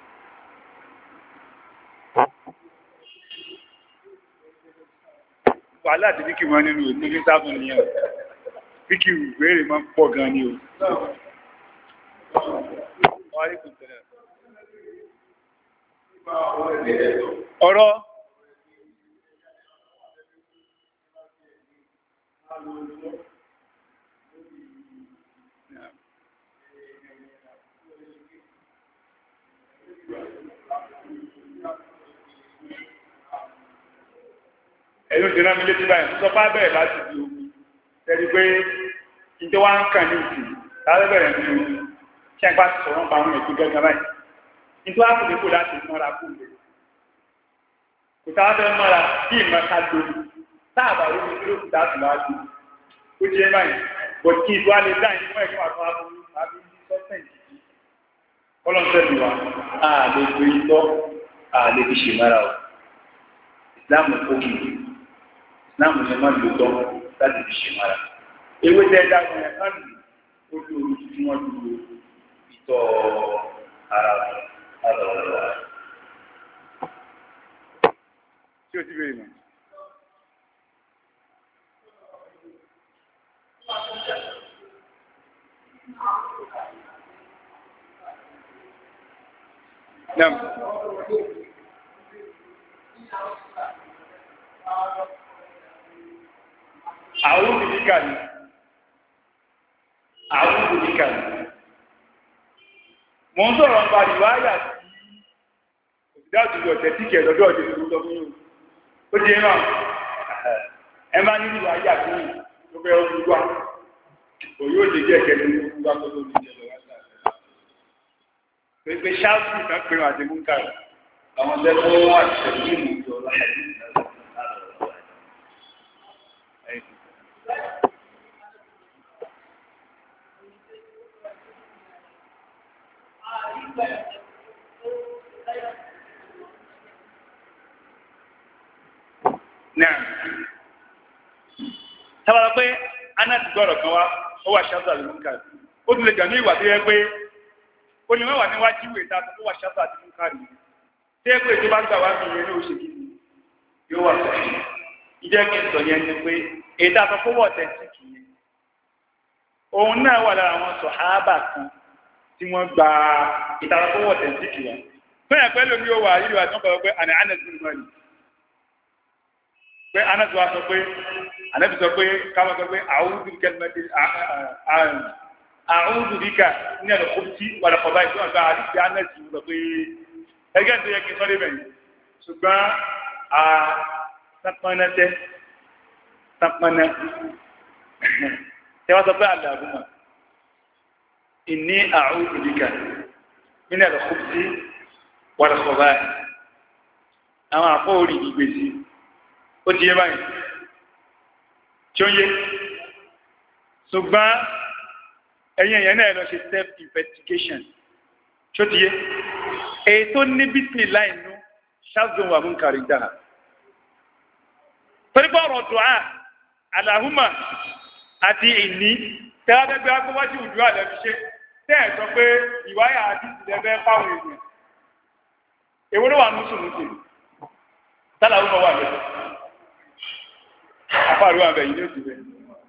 Wàhálà àti bíkì wọn nínú ìpínlẹ̀ sábùn nìyẹn. Bíkì ìwéèrè máa ń pọ̀ gan ni o. Ọ̀rọ̀ ẹ̀lú ti rán mi létí báyìí sọ bá bẹ̀rẹ̀ láti di omi tẹ́lú pé ìjọ wá ń kàn ní ìsìn láti bẹ̀rẹ̀ ní omi tí a bá ti sọ̀rọ̀ ń pa àwọn ètò gẹ́gẹ́ báyìí nítorí wá kò ní kò láti mọ́ra kú lè kò tá fẹ́ mọ́ra bí ìmọ̀ ká lórí táàbà omi tí ó kù dá tùlá jù ó jẹ́ báyìí bọ̀ kí ìlú alẹ́ dá ìmọ̀ ẹ̀kọ́ àtọ́ àbúrú àbí sọ́sẹ̀ǹtì ọlọ́sẹ̀ mi wá àlè gbé itọ́ àlè fi ṣèmára o ìsìlámù òkè ìsìlámù yẹn má lò tọ́ láti fi ṣèmára ewé tẹ́ dáhùn ẹ̀ ká lù ó lò ó tí wọ́n lu ìtọ́ ara wọn lọ́wọ́lọ́wọ́. Tí o ti bèrè mọ́. Nam. Àwọn òbíkà ni. Àwọn òbíkà ni. Mo ń sọ̀rọ̀ nípa ìwáyà sí òṣìṣẹ́ àtúntò ọ̀tẹ̀ tí kẹ̀ lọ́dọ̀ ọ̀tẹ̀ tó sọ fún yóò. Ó di ẹ̀rọ ẹ máa nílùú ìwáyà sí ló fẹ́ ọdún wá. Òyí ò lè jẹ́ ẹ̀kẹ́ ní ọdún wá tó lórí ìjẹ̀lẹ̀ wá sáà. Pèpè ṣáàtù kan pé àti múkà àwọn tẹ́lẹ̀ wọ́n àti tẹ̀lé ìlú ìjọ láyé. Náà, sábà pé Anas gbọ́dọ̀ kan wá, ó wà ṣáàtù àti múkà. Ó tún lè jà ní ìwà tó yẹ pé ó ní wọ́n wà níwájú ìwé ta tó wà ṣáàtù àti múkà rí. Tí ẹ pé tó bá gbà wá mi yẹn ní oṣù kìíní, yóò wà sọ̀rọ̀. Ìjẹ́ kí n sọ yẹn ni pé èyí tá a sọ fún wọ́n tẹ̀sí kìíní. Òun náà wà lára àwọn sọ̀háábà kan tí wọ́n gba ìtara fún wọ́n tẹ̀sí kìíní. Fún ẹ̀pẹ́ lómi ó wà yíyọ àti wọ́n kọ̀ pé àná Anas bin Malik. Pé Anas wa sọ pé Ànábì sọ pé káwọn sọ pé a'udhu kalimati a'udhu bika ní ẹ̀rọ kò tí wà lọ́kọ̀ báyìí tí wọ́n gba àdìsí Anas sọ pé ẹgẹ́ tó yẹ kí n sọ débẹ̀ yìí ṣùgbọ́n a sápánná tẹ́ sápánná tẹ́ wá sọ pé Allahumma inni a'udhu bika min al-khubuthi wal khaba'ith àwọn àpò orí ìgbésí ó ti yé báyìí tí ó yé ṣùgbọ́n ẹ̀yìn ẹ̀yẹn náà lọ ṣe self investigation tí ó ti yé èyí tó ní bísí láìnú ṣáàzùn wà mú kàrí dáa torí bọ́ ọ̀rọ̀ dùá Allahumma àti ìní tẹ́lábẹ́gbẹ́ agbówájú ìjú àlẹ́ fi ṣe tẹ́ ẹ̀ sọ pé ìwáyà àti ìdẹ́bẹ́ fáwọn èèyàn èwo ló wà ní sùnmùsì tálàrúmọ wà lẹ́yìn àfáàrú àbẹ̀ yìí ní òsì bẹ̀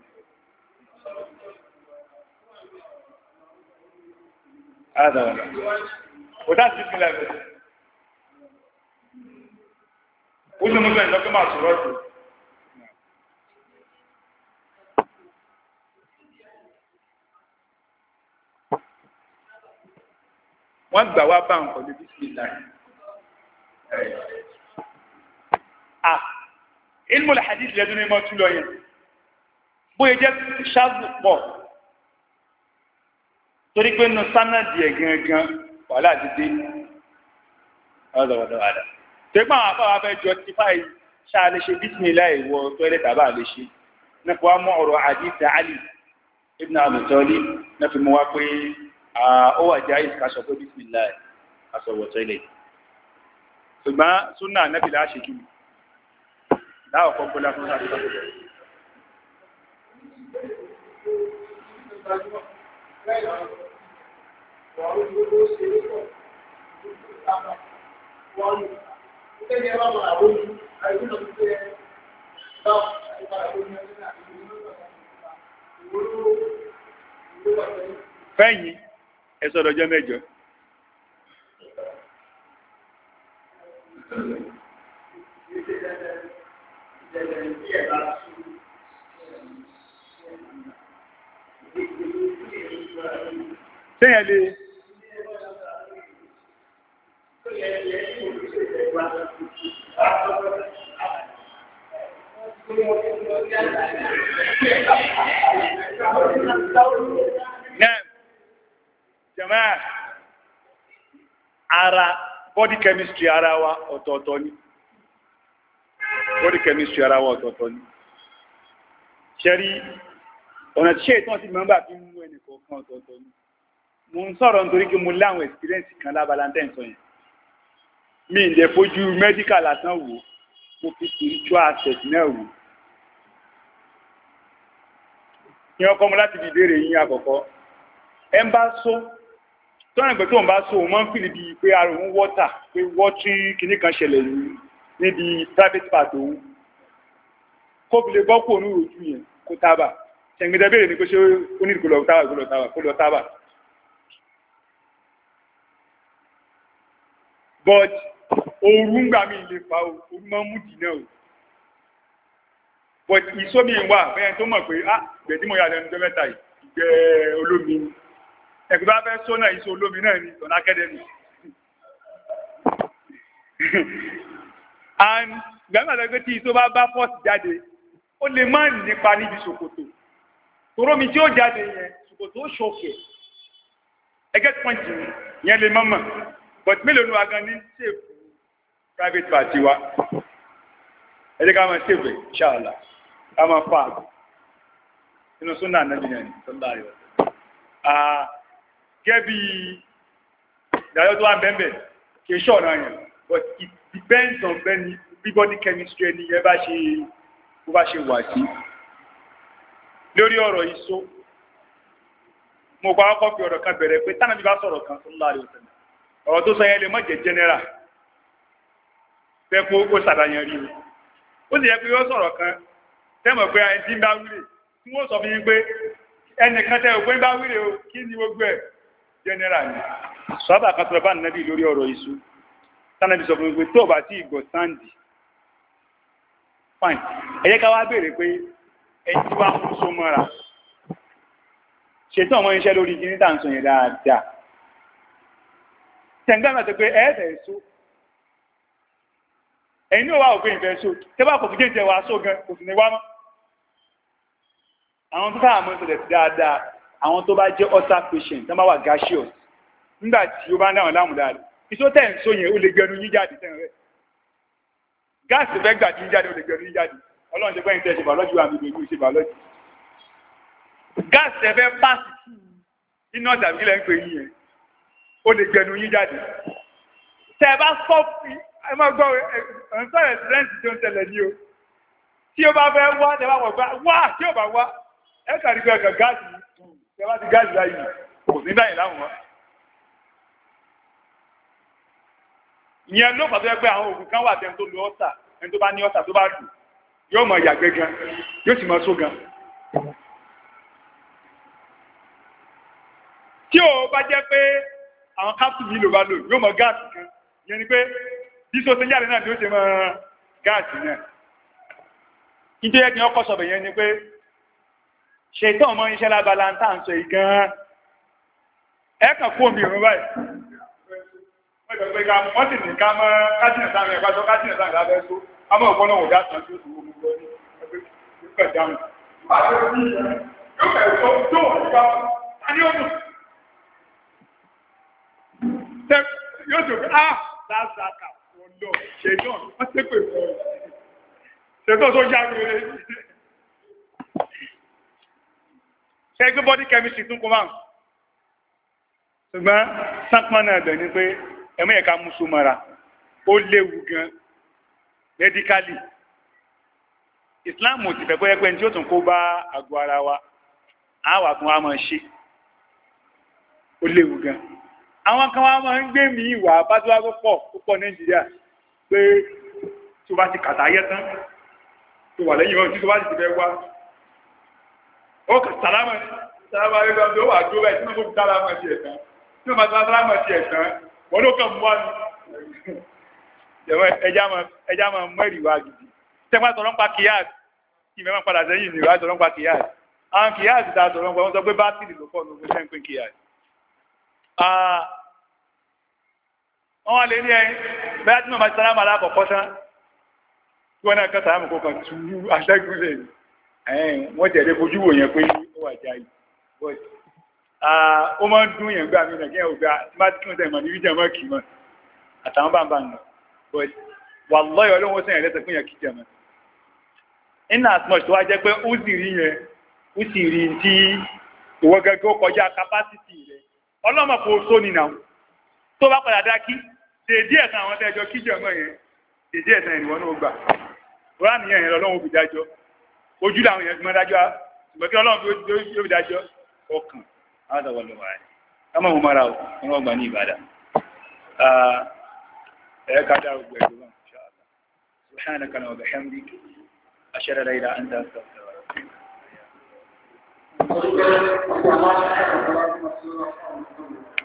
àádọ́wọ̀lá ó dá sí ìpínlẹ̀ bẹ̀ ó sì mú sọ ìjọkẹ́ máa sọ̀rọ̀ sí wọ́n gbà wá bá nǹkan lè bí sí ìlànà ah ilmu al-hadith lẹ́dún ní mọ́ tún lọ yẹn bóyẹ jẹ́ ṣáàzù pọ̀ torí pé nù sánàdì ẹ̀ gangan wà láàdídé ọ̀dọ̀wọ̀dọ̀wàdà tó gbà àwọn afọ́wà fẹ́ justify ṣáà lè ṣe bísmìlá ìwọ toilet àbá lè ṣe nípa wá mọ́ ọ̀rọ̀ hadith Ali ibn Abi Talib náà fi mọ́ wá pé ó wà jẹ́ ìsìkáṣọ pé bísmìlá àṣọwọ̀ toilet ṣùgbọ́n súnà nẹ́bìlá ṣe kí láwọ̀ kọ́ gbọ́lá fún láti sọ́kọ̀. Fẹ́yìn ẹ̀sọ́ ọjọ́ mẹ́jọ. Sẹ́yìn lè jàmáà ara body chemistry ara wa ọ̀tọ̀ọ̀tọ̀ ni body chemistry ara wa ọ̀tọ̀ọ̀tọ̀ ni ṣẹ́rí ọ̀nà tí ṣe ìtàn sí mẹ́mbà fi mú ẹnì kọ̀ọ̀kan ọ̀tọ̀ọ̀tọ̀ ni mo ń sọ̀rọ̀ nítorí pé mo láwọn experience kan lábalantẹ́ sọ yẹn mi ń dẹ̀ fojú medical lásán wò mo fi spiritual aspect náà wò ní ọkọ̀ mo láti fi ìbéèrè yín àkọ́kọ́ ẹ ń bá só tọ́nà ìgbẹ́ tó ń bá só o máa ń fìlì bíi pé ara òun wọ́tà pé wọ́tí kìíní kan ṣẹlẹ̀ níbi private part òun kó fi lè bọ́ kó òun rojú yẹn kó tábà ṣẹ̀ǹgbẹ́dẹ́ béèrè ni pé ṣé ó ní ìkólọ tábà kó lọ tábà kó lọ tábà but ooru ń gbà mí lè fa ooru máa ń mú dì náà o but ìsómi wà bẹ́ẹ̀ tó mọ̀ pé ah gbẹ̀dímọ̀ yà lẹ́nu jẹ́ mẹ́ta yìí ìgbẹ́ olómi ẹ̀kùn bá fẹ́ sọ́nà ìṣò olómi náà ní ọ̀nà academy and gbẹ̀mọ̀lẹ́gbẹ́ tí ìṣó bá bá fọ́ọ̀sì jáde ó lè má nípa níbi ṣòkòtò torómi tí ó jáde yẹn ṣòkòtò ó ṣòkè ẹgẹ́ pọ́ǹtì yẹn lè mọ́mọ̀ but mélòó ni wà gan ní save private party wa ẹ̀jẹ̀ ká máa save inshallah ká máa fà inú súnà nàbìyàn ní sọ́lá ayọ̀ gẹ́bí ìdájọ́ tó wà bẹ́ẹ̀ kì í ṣọ̀nà yẹn but it depends on bẹ́ni bí body chemistry ẹni yẹn bá ṣe bó bá ṣe wà sí lórí ọ̀rọ̀ iṣó mo pa ọkọ̀ fi ọ̀rọ̀ kan bẹ̀rẹ̀ pé tánàbí bá sọ̀rọ̀ kan sọ́lá ayọ̀ tẹ̀lé ọ̀rọ̀ tó sọ yẹn lè má jẹ́ general fẹ́ kó ó ṣàdáyàn rí o ó sì yẹ pé ó sọ̀rọ̀ kan tẹ́mọ̀ pé ẹni tí ń bá wílé tí wọ́n sọ fún yín pé ẹnìkan tẹ́ òpin bá wílé o kí ni gbogbo ẹ̀ general ni sọ́bà kan tọrọ bá nàbí lórí ọ̀rọ̀ iṣu tánàbí sọ fún mi pé tó bá tí ìgbọ̀ sáǹdì fine ẹ jẹ́ ká wá béèrè pé ẹni tí wá ń so mọ́ra ṣètò ọmọ iṣẹ́ lórí kíní tà ń sọ yẹn dáadáa tẹ̀ǹgbà máa tó pé ẹ̀ẹ́dẹ̀ èso ẹ̀yin ní òwà ògbé ìfẹ́ so tẹ́ bá kò fi kéjẹ wá só gan kò sì ní wá mọ́ àwọn tó sáà mọ́ ìṣẹ̀lẹ̀ dáadáa àwọn tó bá jẹ́ ulcer patient tó bá wà gaseous nígbà tí ó bá ń dáwọn láàmú dáadáa iṣó tẹ̀ ń so yẹn ó lè gbẹnu yín jáde tẹ̀ ń rẹ̀ gáàsì fẹ́ gbà tí yín jáde ó lè gbẹnu yín jáde ọlọ́run ṣe fẹ́yìn tẹ́ ṣe bàọ́lọ́jì wà níbi ìlú ṣe bàọ́lọ́jì gáàsì ẹ̀fẹ́ pàṣẹ iná tàbí ilẹ̀ ń pè yín yẹn ó lè gbẹnu yín jáde tẹ́ ẹ bá sọ ẹ máa gbọ́ ẹ̀ ń sọ̀rọ̀ ẹ̀sìrẹ́ǹtì tó ń tẹ̀lẹ̀ ní o tí ó bá fẹ́ wá tẹ́ bá wọ̀ gbá wá tí ó bá wá ẹ kàrí pé ẹ̀kàn gáàsì tẹ́ bá ti gáàsì láyé kò sí dáyìn láwọn wọn. ìyẹn ló pàtó pé àwọn oògùn kan wà tẹ́ tó lo ọ́sà ẹni tó bá ní ọ́sà tó bá dùn yóò mọ ìyàgbẹ́ gan yóò sì mọ só gan. tí o bá jẹ́ pé àwọn kápsùlù yìí ló bá lò yóò mọ gáàsì kan ìyẹn ni pé dísò tó jáde náà ni ó ṣe mọ gáàsì náà. nítorí ẹni ọkọ̀ sọ̀bẹ̀ yẹn ni pé ṣètò ọmọ iṣẹ́ lábala ń tà ń sọ yìí gan-an ẹ kàn kó omi ìrún báyìí. wọ́n sì ní ká mọ́ kájínà sáàmì ẹ̀pá tó kájínà sáàmì lábẹ́ tó ọmọ ọ̀pọ̀ náà wò dá sàn tí ó tún gbogbo lọ ní ẹgbẹ́ ìpẹ̀ dáhùn. yóò fẹ́ tó tó wọ́n nípa ní ọdún. yóò tó fi á lásàkà wọn lọ ṣe náà wọ́n ṣe pè fún ọ. ṣètò tó yá rere. ṣe ẹgbẹ́ body chemistry tún kó máa. ṣùgbọ́n sápọ́n náà bẹ̀ ni pé ẹ̀mọ́ ẹ̀ka mùsùlùmọ́ra ó léwu gan medically Islam ti fẹ́ pẹ́ẹ́pẹ́ tí ó tún kó bá àgọ́ ara wa àwà fún wa máa ṣe ó léwu gan àwọn kan wá máa ń gbé mi ìwà bájúwá púpọ̀ púpọ̀ Nàìjíríà pé tó bá ti kàtàyé tán tó wà lẹ́yìn ọdún tó bá ti fẹ́ wá ó kà sálámà sálámà ẹgbẹ́ tó wà dúró ẹ̀ tí wọ́n tó sálámà ti ẹ̀tàn tí wọ́n bá sálámà ti ẹ̀tàn wọ́n ló kàn mú wá ní ẹjá máa mẹ́rì wá gidi tẹ́gbà sọ̀rọ̀ ń pa kíyàs kí mẹ́mà padà sẹ́yìn ní wá sọ̀rọ̀ ń pa kíyàs àwọn kíyàs ta sọ̀rọ̀ ń pa wọ́n sọ pé bátìrì ló pọ̀ lóko sẹ́ ń pín kíyàs wọ́n wá lé ní ẹyin bẹ́ẹ̀ tí wọ́n máa sálámà alákọ̀ọ́kọ́ tán tí wọ́n náà kọ́ sálámà kó kàn tú aṣẹ́gun lè ẹ̀yìn wọ́n tẹ̀lé fojú wò yẹn pé ó wà jáì ó máa ń dún yẹn gbà mí nàkí ẹ̀ ògbà tí má tí wọ́n tẹ̀ mọ̀ ní wíjà mọ́ kì mọ́ àtàwọn bá ń bá ń lọ wà lọ́yọ̀ olóhun sẹ́yìn lẹ́sẹ̀ fún yẹn kì jẹ́ mọ́ in as much tó wá jẹ́ pé ó sì rí yẹn ó sì rí tí ìwọ gẹ́gẹ́ ó kọjá capacity rẹ̀ ọlọ́mọ kò só ni nà tó bá padà dá kí dèdí ẹ̀sán àwọn tẹ́jọ kí jẹ́ mọ́ yẹn dèdí ẹ̀sán ìwọ̀n náà gbà rá nìyẹn yẹn lọ́wọ́ fi dájọ́ ojú làwọn yẹn fi mọ́ dájọ́ ṣùgbọ́n kí ọlọ́run fi dájọ́ ọkàn هذا هو الوعي كما هو مراه هو بني عباده ايه كذا وغيره ان شاء الله سبحانك وبحمدك اشهد ان لا اله الا انت استغفرك واتوب اليك